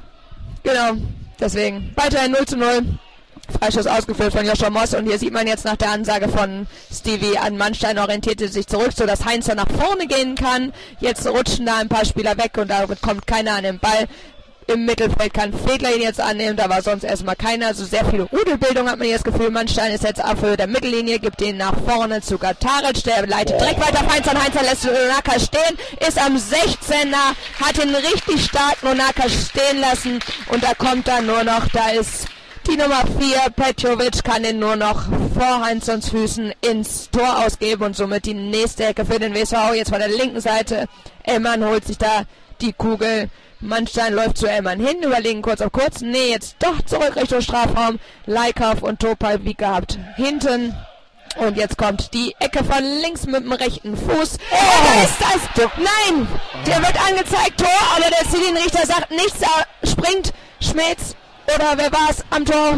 Genau, deswegen weiterhin 0:0. Freischuss ausgeführt von Joshua Moss und hier sieht man jetzt nach der Ansage von Stevie an Mannstein orientierte sich zurück, sodass Heinz nach vorne gehen kann. Jetzt rutschen da ein paar Spieler weg und da kommt keiner an den Ball. Im Mittelfeld kann Fedler ihn jetzt annehmen, da war sonst erstmal keiner. Also sehr viele Rudelbildung hat man hier das Gefühl. Mannstein ist jetzt auf Höhe der Mittellinie, gibt ihn nach vorne zu Gataric, der leitet direkt weiter auf Heinz an. Heinz lässt Nonaka stehen, ist am 16er, hat ihn richtig stark Nonaka stehen lassen und da kommt dann nur noch, da ist die Nummer 4, Petrovic, kann ihn nur noch vor Heinzons Füßen ins Tor ausgeben und somit die nächste Ecke für den WSV. Jetzt von der linken Seite, Illmann holt sich da die Kugel. Mannstein läuft zu Illmann hin, überlegen kurz auf kurz. Nee, jetzt doch zurück Richtung Strafraum. Leikauf und Topal wie gehabt hinten. Und jetzt kommt die Ecke von links mit dem rechten Fuß. Da ist das! Nein! Der wird angezeigt, Tor, aber der Zielrichter sagt nichts, springt Schmeetz. Oder wer war es am Tor?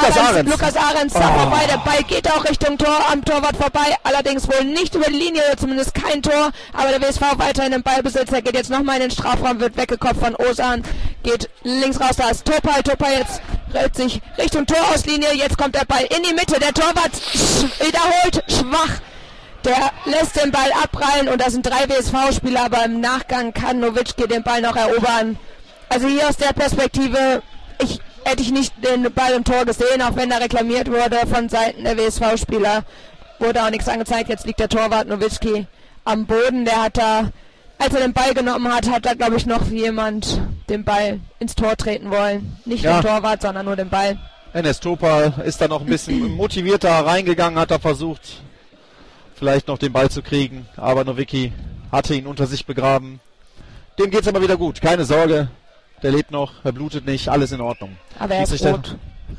Lukas Ahrens da vorbei. Der Ball geht auch Richtung Tor, am Torwart vorbei. Allerdings wohl nicht über die Linie, oder zumindest kein Tor. Aber der WSV weiterhin im Ballbesitz. Er geht jetzt nochmal in den Strafraum, wird weggekopft von Osan. Geht links raus, da ist Topal. Topal jetzt dreht sich Richtung Torauslinie. Jetzt kommt der Ball in die Mitte. Der Torwart wiederholt schwach. Der lässt den Ball abprallen und da sind 3 WSV-Spieler, aber im Nachgang kann Nowitzki den Ball noch erobern. Also hier aus der Perspektive, hätte ich nicht den Ball im Tor gesehen, auch wenn da reklamiert wurde von Seiten der WSV-Spieler. Wurde auch nichts angezeigt. Jetzt liegt der Torwart Nowitzki am Boden. Der hat da, als er den Ball genommen hat, hat da, glaube ich, noch jemand den Ball ins Tor treten wollen. Nicht den Torwart, sondern nur den Ball. Enes Topal ist da noch ein bisschen motivierter reingegangen, hat er versucht, vielleicht noch den Ball zu kriegen. Aber Nowicki hatte ihn unter sich begraben. Dem geht's aber wieder gut. Keine Sorge. Der lebt noch, er blutet nicht, alles in Ordnung. Aber er ist rot.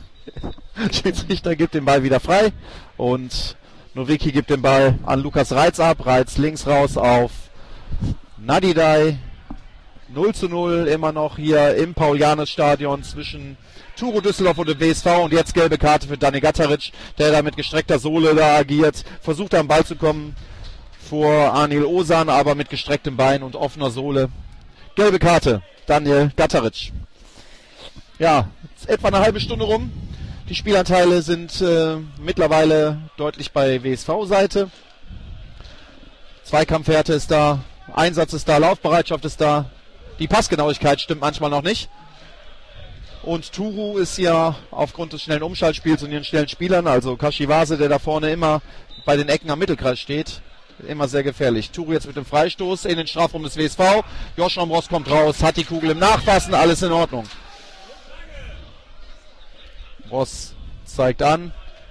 Schiedsrichter gibt den Ball wieder frei und Nowicki gibt den Ball an Lukas Reitz ab. Reitz links raus auf Nadidai. 0:0 immer noch hier im Paul-Janus-Stadion zwischen Turo Düsseldorf und dem WSV und jetzt gelbe Karte für Dani Gataric, der da mit gestreckter Sohle da agiert, versucht am Ball zu kommen vor Anil Osan, aber mit gestrecktem Bein und offener Sohle. Gelbe Karte. Daniel Gataric. Ja, etwa eine halbe Stunde rum. Die Spielanteile sind mittlerweile deutlich bei WSV-Seite. Zweikampfwerte ist da, Einsatz ist da, Laufbereitschaft ist da. Die Passgenauigkeit stimmt manchmal noch nicht. Und Turu ist ja aufgrund des schnellen Umschaltspiels und ihren schnellen Spielern, also Kashiwase, der da vorne immer bei den Ecken am Mittelkreis steht, immer sehr gefährlich. Turu jetzt mit dem Freistoß in den Strafraum des WSV. Joshua Ross kommt raus, hat die Kugel im Nachfassen, alles in Ordnung. Ross zeigt an.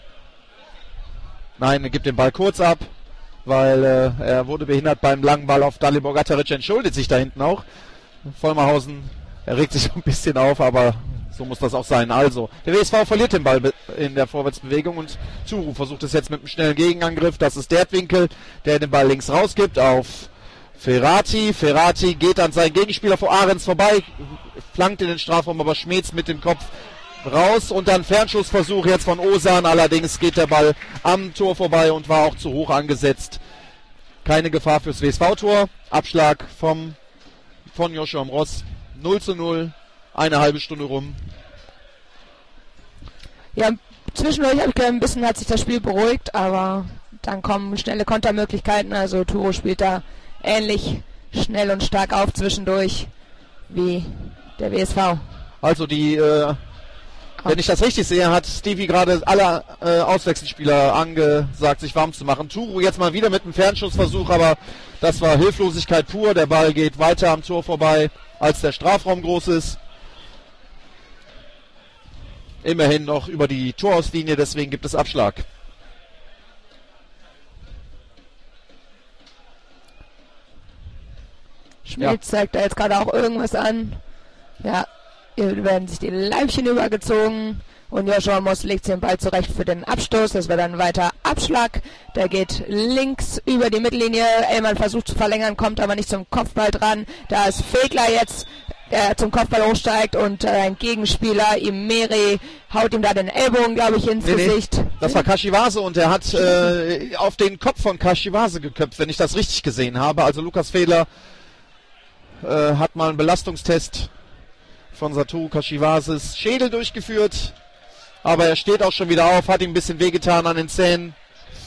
Nein, er gibt den Ball kurz ab, weil er wurde behindert beim langen Ball auf Dalibor Gataric, entschuldigt sich da hinten auch. Vollmerhausen, er regt sich ein bisschen auf, aber so muss das auch sein. Also, der WSV verliert den Ball in der Vorwärtsbewegung und Turu versucht es jetzt mit einem schnellen Gegenangriff. Das ist Dertwinkel, der den Ball links rausgibt auf Ferrati. Ferrati geht an seinen Gegenspieler vor Ahrens vorbei, flankt in den Strafraum, aber Schmeetz mit dem Kopf raus und dann Fernschussversuch jetzt von Osan. Allerdings geht der Ball am Tor vorbei und war auch zu hoch angesetzt. Keine Gefahr fürs WSV-Tor. Abschlag von Joshua Ross. 0:0. Eine halbe Stunde rum. Ja, zwischendurch habe ich gedacht, ein bisschen hat sich das Spiel beruhigt, aber dann kommen schnelle Kontermöglichkeiten. Also Turo spielt da ähnlich schnell und stark auf zwischendurch wie der WSV. Also wenn ich das richtig sehe, hat Stevie gerade alle Auswechselspieler angesagt, sich warm zu machen. Turo jetzt mal wieder mit einem Fernschussversuch, aber das war Hilflosigkeit pur. Der Ball geht weiter am Tor vorbei, als der Strafraum groß ist. Immerhin noch über die Torauslinie, deswegen gibt es Abschlag. Schmidt zeigt da jetzt gerade auch irgendwas an. Ja, hier werden sich die Leibchen übergezogen. Und Joshua Moss legt den Ball zurecht für den Abstoß. Das wird dann weiter Abschlag. Der geht links über die Mittellinie. Ellmann versucht zu verlängern, kommt aber nicht zum Kopfball dran. Da ist Fegler jetzt, der zum Kopfball hochsteigt und ein Gegenspieler, Imeri, haut ihm da den Ellbogen, glaube ich, ins Gesicht. Das war Kashiwase und er hat auf den Kopf von Kashiwase geköpft, wenn ich das richtig gesehen habe. Also Lukas Fehler hat mal einen Belastungstest von Satoru Kashiwases Schädel durchgeführt. Aber er steht auch schon wieder auf, hat ihm ein bisschen wehgetan an den Zähnen.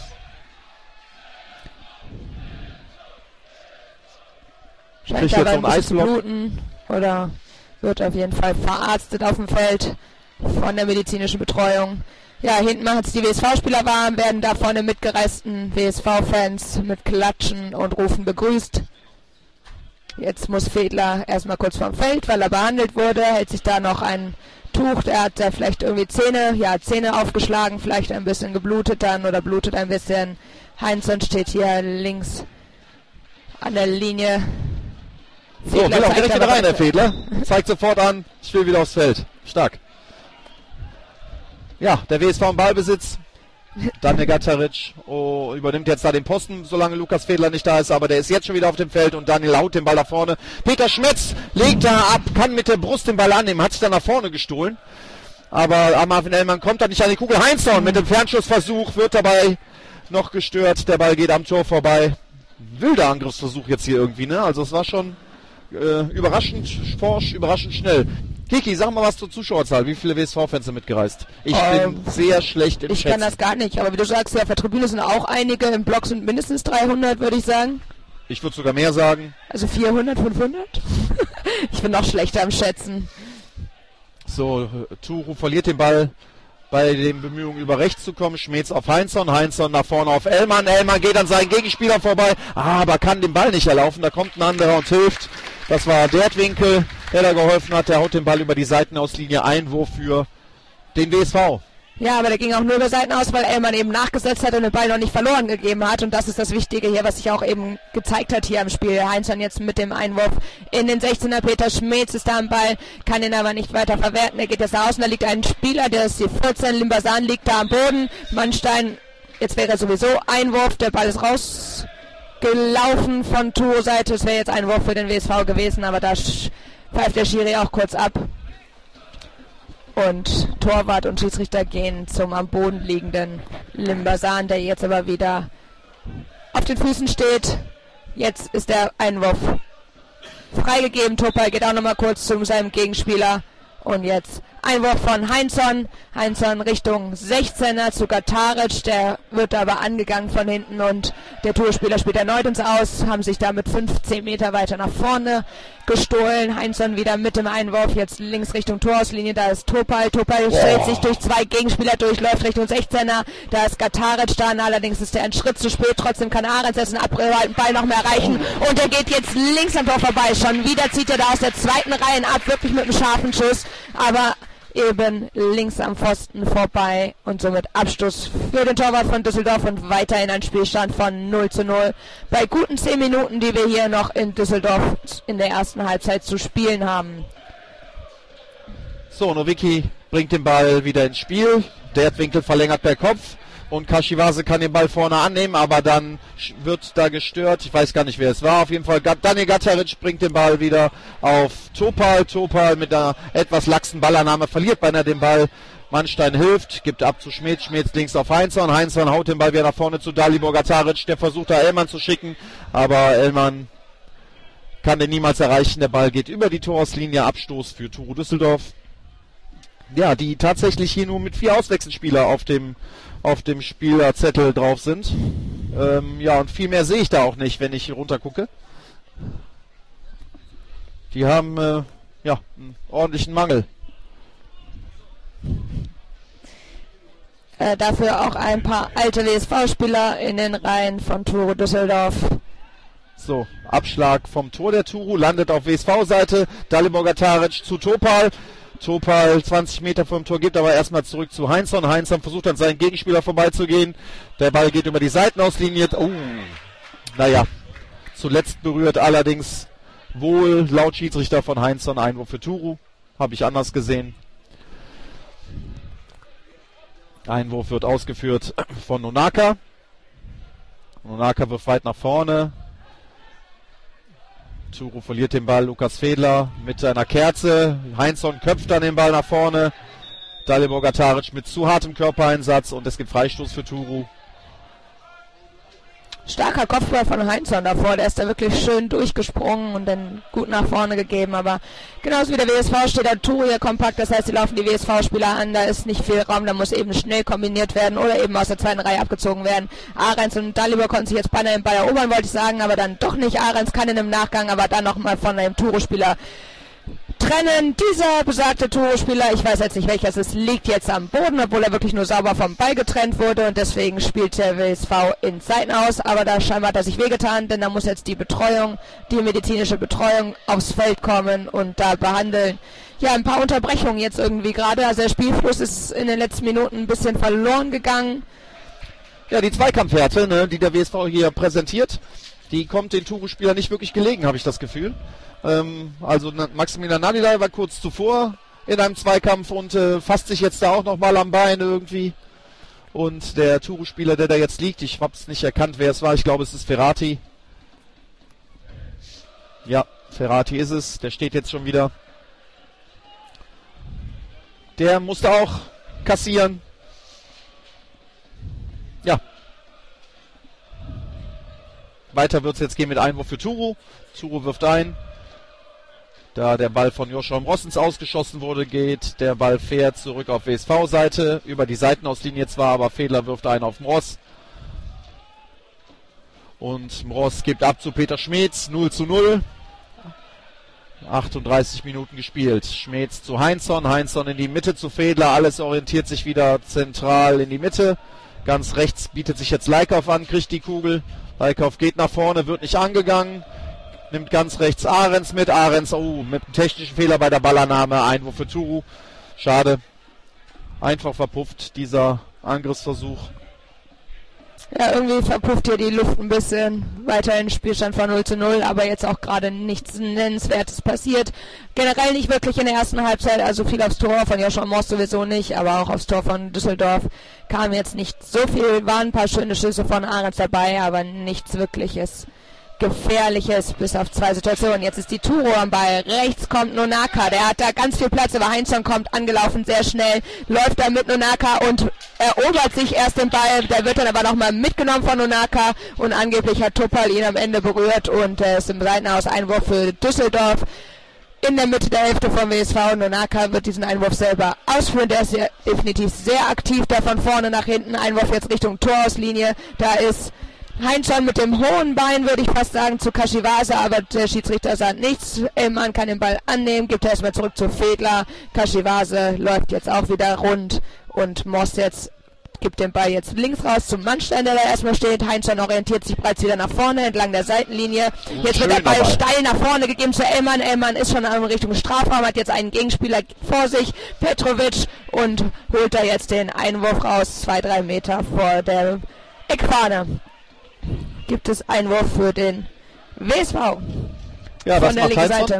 Scheint dabei ein bisschen zu bluten oder wird auf jeden Fall verarztet auf dem Feld von der medizinischen Betreuung. Ja, hinten machen es die WSV-Spieler warm, werden da von den mitgereisten WSV-Fans mit Klatschen und Rufen begrüßt. Jetzt muss Fedler erstmal kurz vom Feld, weil er behandelt wurde, hält sich da noch ein Tuch, der hat da vielleicht irgendwie Zähne aufgeschlagen, vielleicht ein bisschen geblutet dann oder blutet ein bisschen. Heinzson steht hier links an der Linie. So, will auch direkt wieder rein, der Fedler. Zeigt sofort an, ich will wieder aufs Feld. Stark. Ja, der WSV im Ballbesitz. Daniel Gataric übernimmt jetzt da den Posten, solange Lukas Fedler nicht da ist, aber der ist jetzt schon wieder auf dem Feld und Daniel haut den Ball nach vorne. Peter Schmetz legt da ab, kann mit der Brust den Ball annehmen, hat sich dann nach vorne gestohlen. Aber Marvin Ellmann kommt da nicht an die Kugel. Heinzson mit dem Fernschussversuch wird dabei noch gestört. Der Ball geht am Tor vorbei. Wilder Angriffsversuch jetzt hier irgendwie, ne? Also es war schon überraschend forsch, überraschend schnell. Kiki, sag mal was zur Zuschauerzahl. Wie viele WSV-Fans sind mitgereist? Ich bin sehr schlecht im Schätzen. Ich kann das gar nicht, aber wie du sagst, ja, auf der Tribüne sind auch einige. Im Block sind mindestens 300, würde ich sagen. Ich würde sogar mehr sagen. Also 400, 500? Ich bin noch schlechter im Schätzen. So, Turu verliert den Ball bei den Bemühungen, über rechts zu kommen. Schmetz auf Heinzson, Heinzson nach vorne auf Ellmann. Ellmann geht an seinen Gegenspieler vorbei, aber kann den Ball nicht erlaufen. Da kommt ein anderer und hilft. Das war Dertwinkel, der da geholfen hat. Der haut den Ball über die Seitenauslinie. Einwurf für den WSV. Ja, aber der ging auch nur über Seiten aus, weil Ellmann eben nachgesetzt hat und den Ball noch nicht verloren gegeben hat. Und das ist das Wichtige hier, was sich auch eben gezeigt hat hier im Spiel. Heinzson jetzt mit dem Einwurf in den 16er. Peter Schmetz ist da am Ball, kann ihn aber nicht weiter verwerten. Er geht jetzt außen, da liegt ein Spieler, der ist die 14. Limbasan liegt da am Boden. Mannstein, jetzt wäre sowieso Einwurf. Der Ball ist rausgelaufen von Turo-Seite. Es wäre jetzt Einwurf für den WSV gewesen, aber da pfeift der Schiri auch kurz ab. Und Torwart und Schiedsrichter gehen zum am Boden liegenden Limbasan, der jetzt aber wieder auf den Füßen steht. Jetzt ist der Einwurf freigegeben. Topal geht auch nochmal kurz zu seinem Gegenspieler. Und jetzt Einwurf von Heinzson. Heinzson Richtung 16er zu Gataric. Der wird aber angegangen von hinten und der Torspieler spielt erneut ins Aus. Haben sich damit 15 Meter weiter nach vorne gestohlen. Heinzson wieder mit dem Einwurf. Jetzt links Richtung Torauslinie. Da ist Topal. Topal stellt sich durch zwei Gegenspieler durch, läuft Richtung 16er. Da ist Gataric da. Allerdings ist er einen Schritt zu spät. Trotzdem kann Ahrens jetzt einen abgehaltenen Ball noch mehr erreichen. Und er geht jetzt links am Tor vorbei. Schon wieder zieht er da aus der zweiten Reihe ab. Wirklich mit einem scharfen Schuss. Aber eben links am Pfosten vorbei und somit Abstoß für den Torwart von Düsseldorf und weiterhin ein Spielstand von 0:0 bei guten 10 Minuten, die wir hier noch in Düsseldorf in der ersten Halbzeit zu spielen haben. So, Nowicki bringt den Ball wieder ins Spiel. Dertwinkel verlängert per Kopf und Kashiwase kann den Ball vorne annehmen, aber dann wird da gestört. Ich weiß gar nicht, wer es war. Auf jeden Fall Daniel Gataric bringt den Ball wieder auf Topal. Topal mit einer etwas laxen Ballannahme verliert beinahe den Ball. Mannstein hilft, gibt ab zu Schmetz. Schmetz links auf Heinzson. Heinzson haut den Ball wieder nach vorne zu Dalibor Gataric. Der versucht da Ellmann zu schicken, aber Ellmann kann den niemals erreichen. Der Ball geht über die Torauslinie. Abstoß für Turo Düsseldorf. Ja, die tatsächlich hier nur mit 4 Auswechselspieler auf dem Spielerzettel drauf sind. Ja, und viel mehr sehe ich da auch nicht, wenn ich hier runter gucke. Die haben einen ordentlichen Mangel. Dafür auch ein paar alte WSV-Spieler in den Reihen von Turo Düsseldorf. So, Abschlag vom Tor der Turo, landet auf WSV-Seite. Dalibor Gataric zu Topal. Topal 20 Meter vom Tor, gibt aber erstmal zurück zu Heinzson. Heinzson versucht an seinen Gegenspieler vorbeizugehen. Der Ball geht über die Seitenauslinie. Naja, zuletzt berührt allerdings wohl laut Schiedsrichter von Heinzson Einwurf für Turu. Habe ich anders gesehen. Einwurf wird ausgeführt von Nonaka. Nonaka wirft weit nach vorne. Turu verliert den Ball. Lukas Fedler mit einer Kerze. Heinzson köpft dann den Ball nach vorne. Dalibor Gataric mit zu hartem Körpereinsatz und es gibt Freistoß für Turu. Starker Kopfball von Heinzson davor, der ist da wirklich schön durchgesprungen und dann gut nach vorne gegeben, aber genauso wie der WSV steht der Turu hier kompakt, das heißt, sie laufen die WSV-Spieler an, da ist nicht viel Raum, da muss eben schnell kombiniert werden oder eben aus der zweiten Reihe abgezogen werden. Ahrens und Dalibor konnten sich jetzt beinahe den Ball erobern, wollte ich sagen, aber dann doch nicht. Ahrens kann in dem Nachgang aber dann nochmal von einem Turu-Spieler trennen. Dieser besagte Turu-Spieler, ich weiß jetzt nicht welches es ist, liegt jetzt am Boden, obwohl er wirklich nur sauber vom Ball getrennt wurde und deswegen spielt der WSV ins Seitenaus, aber da scheinbar hat er sich wehgetan, denn da muss jetzt die Betreuung, die medizinische Betreuung aufs Feld kommen und da behandeln. Ja, ein paar Unterbrechungen jetzt irgendwie gerade, also der Spielfluss ist in den letzten Minuten ein bisschen verloren gegangen. Ja, die Zweikampfhärte, ne, die der WSV hier präsentiert, die kommt den Turu-Spieler nicht wirklich gelegen, habe ich das Gefühl. Also Maximilian Nadilai war kurz zuvor in einem Zweikampf und fasst sich jetzt da auch nochmal am Bein irgendwie. Und der Turu-Spieler, der da jetzt liegt, ich habe es nicht erkannt, wer es war, ich glaube es ist Ferrati. Ja, Ferrati ist es, der steht jetzt schon wieder. Der musste auch kassieren. Ja. Weiter wird es jetzt gehen mit Einwurf für Turu. Turu wirft ein. Da der Ball von Joshua Mrossens ausgeschossen wurde, geht der Ball fair zurück auf WSV-Seite. Über die Seitenauslinie zwar, aber Fedler wirft einen auf Mross. Und Mross gibt ab zu Peter Schmetz, 0:0. 38 Minuten gespielt. Schmetz zu Heinzson, Heinzson in die Mitte zu Fedler. Alles orientiert sich wieder zentral in die Mitte. Ganz rechts bietet sich jetzt Leikauf an, kriegt die Kugel. Leikauf geht nach vorne, wird nicht angegangen. Nimmt ganz rechts Ahrens mit. Ahrens, mit einem technischen Fehler bei der Ballannahme. Einwurf für Turu. Schade. Einfach verpufft dieser Angriffsversuch. Ja, irgendwie verpufft hier die Luft ein bisschen. Weiterhin Spielstand von 0:0, aber jetzt auch gerade nichts Nennenswertes passiert. Generell nicht wirklich in der ersten Halbzeit, also viel aufs Tor von Joshua Moss sowieso nicht, aber auch aufs Tor von Düsseldorf kam jetzt nicht so viel. Waren ein paar schöne Schüsse von Ahrens dabei, aber nichts Wirkliches Gefährliches, bis auf zwei Situationen. Jetzt ist die Turu am Ball. Rechts kommt Nonaka. Der hat da ganz viel Platz, aber Heinzson kommt angelaufen sehr schnell. Läuft da mit Nonaka und erobert sich erst den Ball. Der wird dann aber nochmal mitgenommen von Nonaka und angeblich hat Topal ihn am Ende berührt und ist im Seitenaus Einwurf für Düsseldorf. In der Mitte der Hälfte vom WSV. Nonaka wird diesen Einwurf selber ausführen. Der ist ja definitiv sehr aktiv da von vorne nach hinten. Einwurf jetzt Richtung Torauslinie. Da ist Heinzson mit dem hohen Bein, würde ich fast sagen, zu Kashiwase, aber der Schiedsrichter sagt nichts. Elman kann den Ball annehmen, gibt er erstmal zurück zu Fedler. Kashiwase läuft jetzt auch wieder rund und Moss jetzt gibt den Ball jetzt links raus zum Mannstein, der da erstmal steht. Heinzson orientiert sich bereits wieder nach vorne entlang der Seitenlinie. Jetzt wird der Ball steil nach vorne gegeben zu Elman. Elman ist schon in Richtung Strafraum, hat jetzt einen Gegenspieler vor sich, Petrovic, und holt da jetzt den Einwurf raus, 2-3 Meter vor der Eckfahne. Gibt es Einwurf für den WSV von der linken Seite.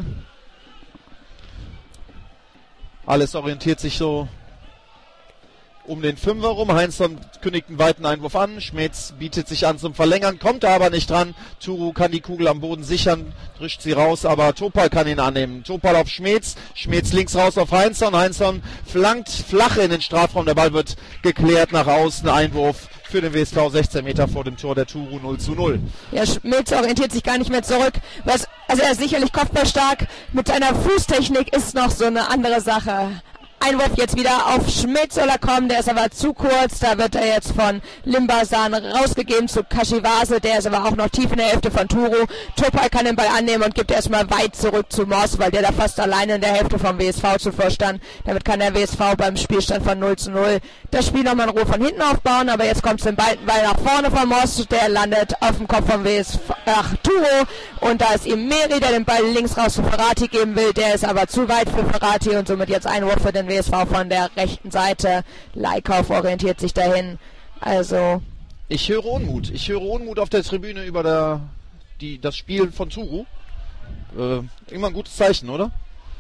Alles orientiert sich so um den Fünfer rum. Heinzson kündigt einen weiten Einwurf an. Schmetz bietet sich an zum Verlängern, kommt da aber nicht dran. Turu kann die Kugel am Boden sichern, drischt sie raus, aber Topal kann ihn annehmen. Topal auf Schmetz, Schmetz links raus auf Heinzson. Heinzson flankt flach in den Strafraum. Der Ball wird geklärt nach außen. Einwurf für den WSV 16 Meter vor dem Tor der Turu, 0:0. Ja, Schmitz orientiert sich gar nicht mehr zurück. Also er ist sicherlich kopfballstark. Mit seiner Fußtechnik ist noch so eine andere Sache. Einwurf jetzt wieder auf Schmitz soll er kommen, der ist aber zu kurz, da wird er jetzt von Limbasan rausgegeben zu Kashiwase, der ist aber auch noch tief in der Hälfte von Turu. Topal kann den Ball annehmen und gibt erstmal weit zurück zu Moss, weil der da fast alleine in der Hälfte vom WSV zuvor stand. Damit kann der WSV beim Spielstand von 0:0 das Spiel nochmal in Ruhe von hinten aufbauen, aber jetzt kommt es den Ball nach vorne von Moss, der landet auf dem Kopf vom Turu und da ist Imeri, der den Ball links raus zu Ferrati geben will, der ist aber zu weit für Ferrati und somit jetzt Einwurf für den WSV von der rechten Seite. Leikauf orientiert sich dahin. Also ich höre Unmut. Ich höre Unmut auf der Tribüne über das Spiel von Turu. immer ein gutes Zeichen, oder?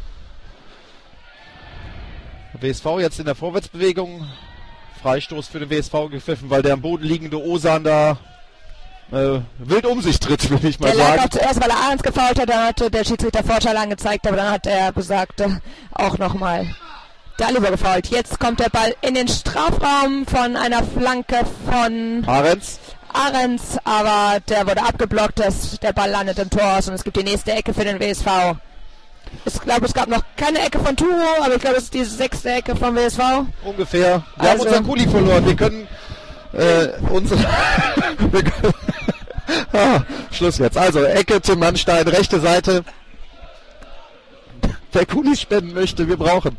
WSV jetzt in der Vorwärtsbewegung. Freistoß für den WSV gepfiffen, weil der am Boden liegende Osan da wild um sich tritt, will ich mal sagen. Der lag auch zuerst, weil er Ahrens gefoult hat, dann hatte der Schiedsrichter Vorteil angezeigt, aber dann hat der besagte auch nochmal Dalibor gefoult. Jetzt kommt der Ball in den Strafraum von einer Flanke von Ahrens, aber der wurde abgeblockt, der Ball landet im Tor aus und es gibt die nächste Ecke für den WSV. Ich glaube, es gab noch keine Ecke von Turo, aber ich glaube, es ist die 6. Ecke vom WSV. Ungefähr. Wir haben unseren Kuli verloren. Wir können Schluss jetzt. Also Ecke zum Mannstein, rechte Seite. Wer Kulis spenden möchte, wir brauchen.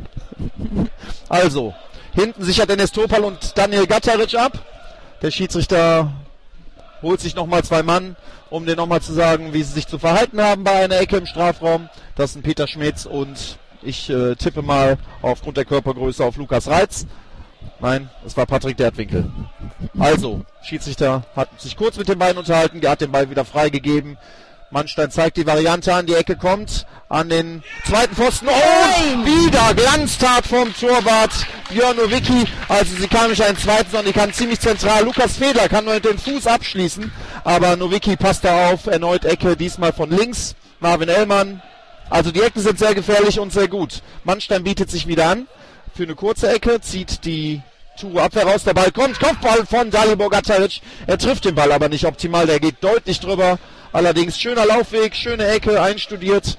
Also, hinten sichert Enes Topal und Daniel Gattaric ab. Der Schiedsrichter holt sich nochmal 2 Mann, um denen nochmal zu sagen, wie sie sich zu verhalten haben bei einer Ecke im Strafraum. Das sind Peter Schmitz und ich tippe mal aufgrund der Körpergröße auf Lukas Reitz. Nein, es war Patrick Dertwinkel. Also, Schiedsrichter hat sich kurz mit den Beinen unterhalten, der hat den Ball wieder freigegeben. Mannstein zeigt die Variante an, die Ecke kommt an den zweiten Pfosten. Und wieder Glanztat vom Torwart Björn Nowicki. Also sie kann nicht einen zweiten, sondern die kann ziemlich zentral. Lukas Fedler kann nur mit dem Fuß abschließen, aber Nowicki passt da auf. Erneut Ecke, diesmal von links. Marvin Ellmann. Also die Ecken sind sehr gefährlich und sehr gut. Mannstein bietet sich wieder an für eine kurze Ecke, zieht die Abwehr raus, der Ball kommt, Kopfball von Dalibor Gattaric. Er trifft den Ball aber nicht optimal, der geht deutlich drüber. Allerdings schöner Laufweg, schöne Ecke, einstudiert.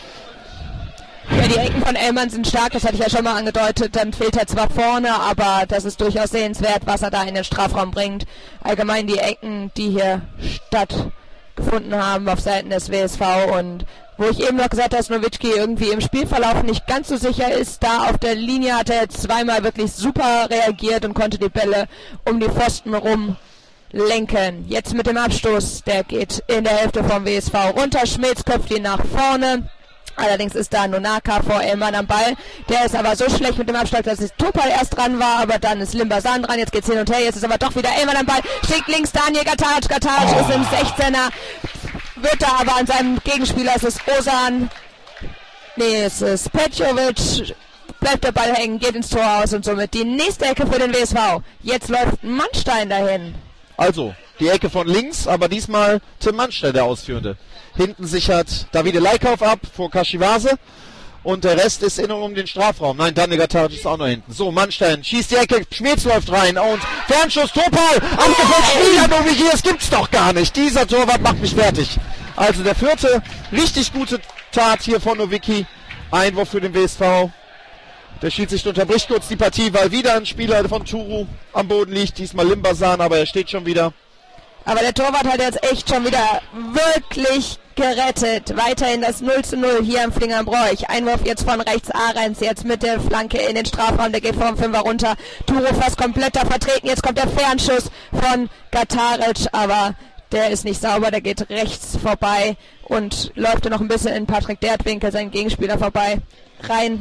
Ja, die Ecken von Ellmann sind stark, das hatte ich ja schon mal angedeutet. Dann fehlt er zwar vorne, aber das ist durchaus sehenswert, was er da in den Strafraum bringt. Allgemein die Ecken, die hier stattgefunden haben auf Seiten des WSV und wo ich eben noch gesagt habe, dass Nowicki irgendwie im Spielverlauf nicht ganz so sicher ist. Da auf der Linie hat er jetzt zweimal wirklich super reagiert und konnte die Bälle um die Pfosten rum lenken. Jetzt mit dem Abstoß, der geht in der Hälfte vom WSV runter. Schmitz köpft ihn nach vorne. Allerdings ist da Nonaka vor Ellmann am Ball. Der ist aber so schlecht mit dem Abschlag, dass es Topal erst dran war, aber dann ist Limbasan dran. Jetzt geht's hin und her. Jetzt ist aber doch wieder Ellmann am Ball. Schickt links Daniel Gattaric. Gattaric ist im 16er. Wird da aber an seinem Gegenspieler, es ist Osan. Nee, es ist Petjovic. Bleibt der Ball hängen, geht ins Tor aus und somit die nächste Ecke für den WSV. Jetzt läuft Mannstein dahin. Also, die Ecke von links, aber diesmal Tim Mannstein, der Ausführende. Hinten sichert Davide Leikauf ab vor Kashiwase. Und der Rest ist in und um den Strafraum. Nein, Daniel Gattaric ist auch noch hinten. So, Mannstein schießt die Ecke, Schmitz läuft rein und Fernschuss, Topal, abgefälscht, das gibt's doch gar nicht. Dieser Torwart macht mich fertig. Also der 4. richtig gute Tat hier von Nowicki. Einwurf für den WSV. Der Schiedsrichter unterbricht kurz die Partie, weil wieder ein Spieler von Turu am Boden liegt. Diesmal Limbasan, aber er steht schon wieder. Aber der Torwart hat jetzt echt schon wieder wirklich gerettet. Weiterhin das 0:0 hier im Flingern-Broich. Einwurf jetzt von rechts Ahrens, jetzt mit der Flanke in den Strafraum, der geht vom 5er runter. Turo fast komplett da vertreten. Jetzt kommt der Fernschuss von Gattaric, aber der ist nicht sauber, der geht rechts vorbei und läuft dann noch ein bisschen in Patrick Dertwinkel, seinen Gegenspieler, vorbei. Rein.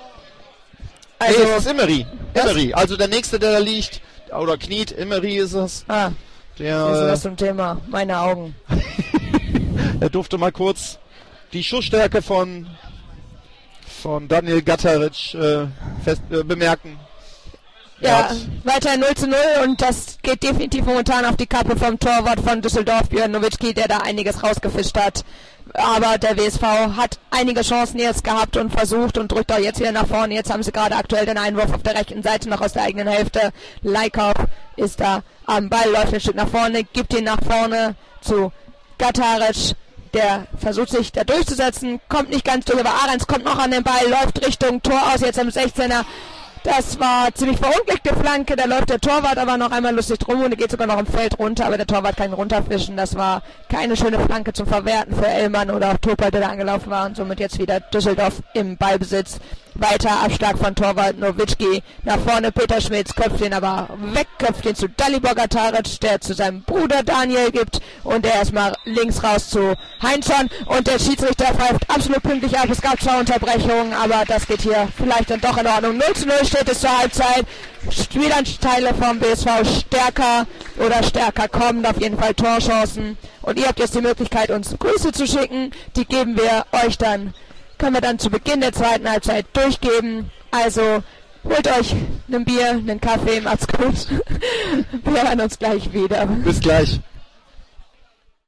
Also, nee, es ist Imeri. Imeri. Also der nächste, der da liegt, oder kniet, Imeri ist es. Ah, der, ist das zum Thema, meine Augen. Er durfte mal kurz die Schussstärke von Daniel Gattaric bemerken. Ja, weiter 0:0 und das geht definitiv momentan auf die Kappe vom Torwart von Düsseldorf, Björn Nowicki, der da einiges rausgefischt hat. Aber der WSV hat einige Chancen jetzt gehabt und versucht und drückt auch jetzt wieder nach vorne. Jetzt haben sie gerade aktuell den Einwurf auf der rechten Seite noch aus der eigenen Hälfte. Leikauf ist da am Ball, läuft ein Stück nach vorne, gibt ihn nach vorne zu Gattaric. Der versucht sich da durchzusetzen, kommt nicht ganz durch, aber Ahrens kommt noch an den Ball, läuft Richtung Tor aus, jetzt im 16er. Das war ziemlich verunglückte Flanke, da läuft der Torwart aber noch einmal lustig drum und er geht sogar noch im Feld runter, aber der Torwart kann runterfischen. Das war keine schöne Flanke zum Verwerten für Ellmann oder auch Topal, der da angelaufen war und somit jetzt wieder Düsseldorf im Ballbesitz. Weiter Abschlag von Torwart Nowicki nach vorne, Peter Schmitz köpft ihn aber weg, köpft ihn zu Dalibor Gattaric, der zu seinem Bruder Daniel gibt und der erstmal links raus zu Heinzson und der Schiedsrichter pfeift absolut pünktlich ab. Es gab 2 Unterbrechungen, aber das geht hier vielleicht dann doch in Ordnung. 0:0 steht es zur Halbzeit. Spielanteile vom BSV stärker kommen, auf jeden Fall Torchancen Und ihr habt jetzt die Möglichkeit, uns Grüße zu schicken. Die geben wir euch dann, können wir dann zu Beginn der zweiten Halbzeit durchgeben. Also holt euch ein Bier, einen Kaffee, macht's gut. Wir hören uns gleich wieder. Bis gleich.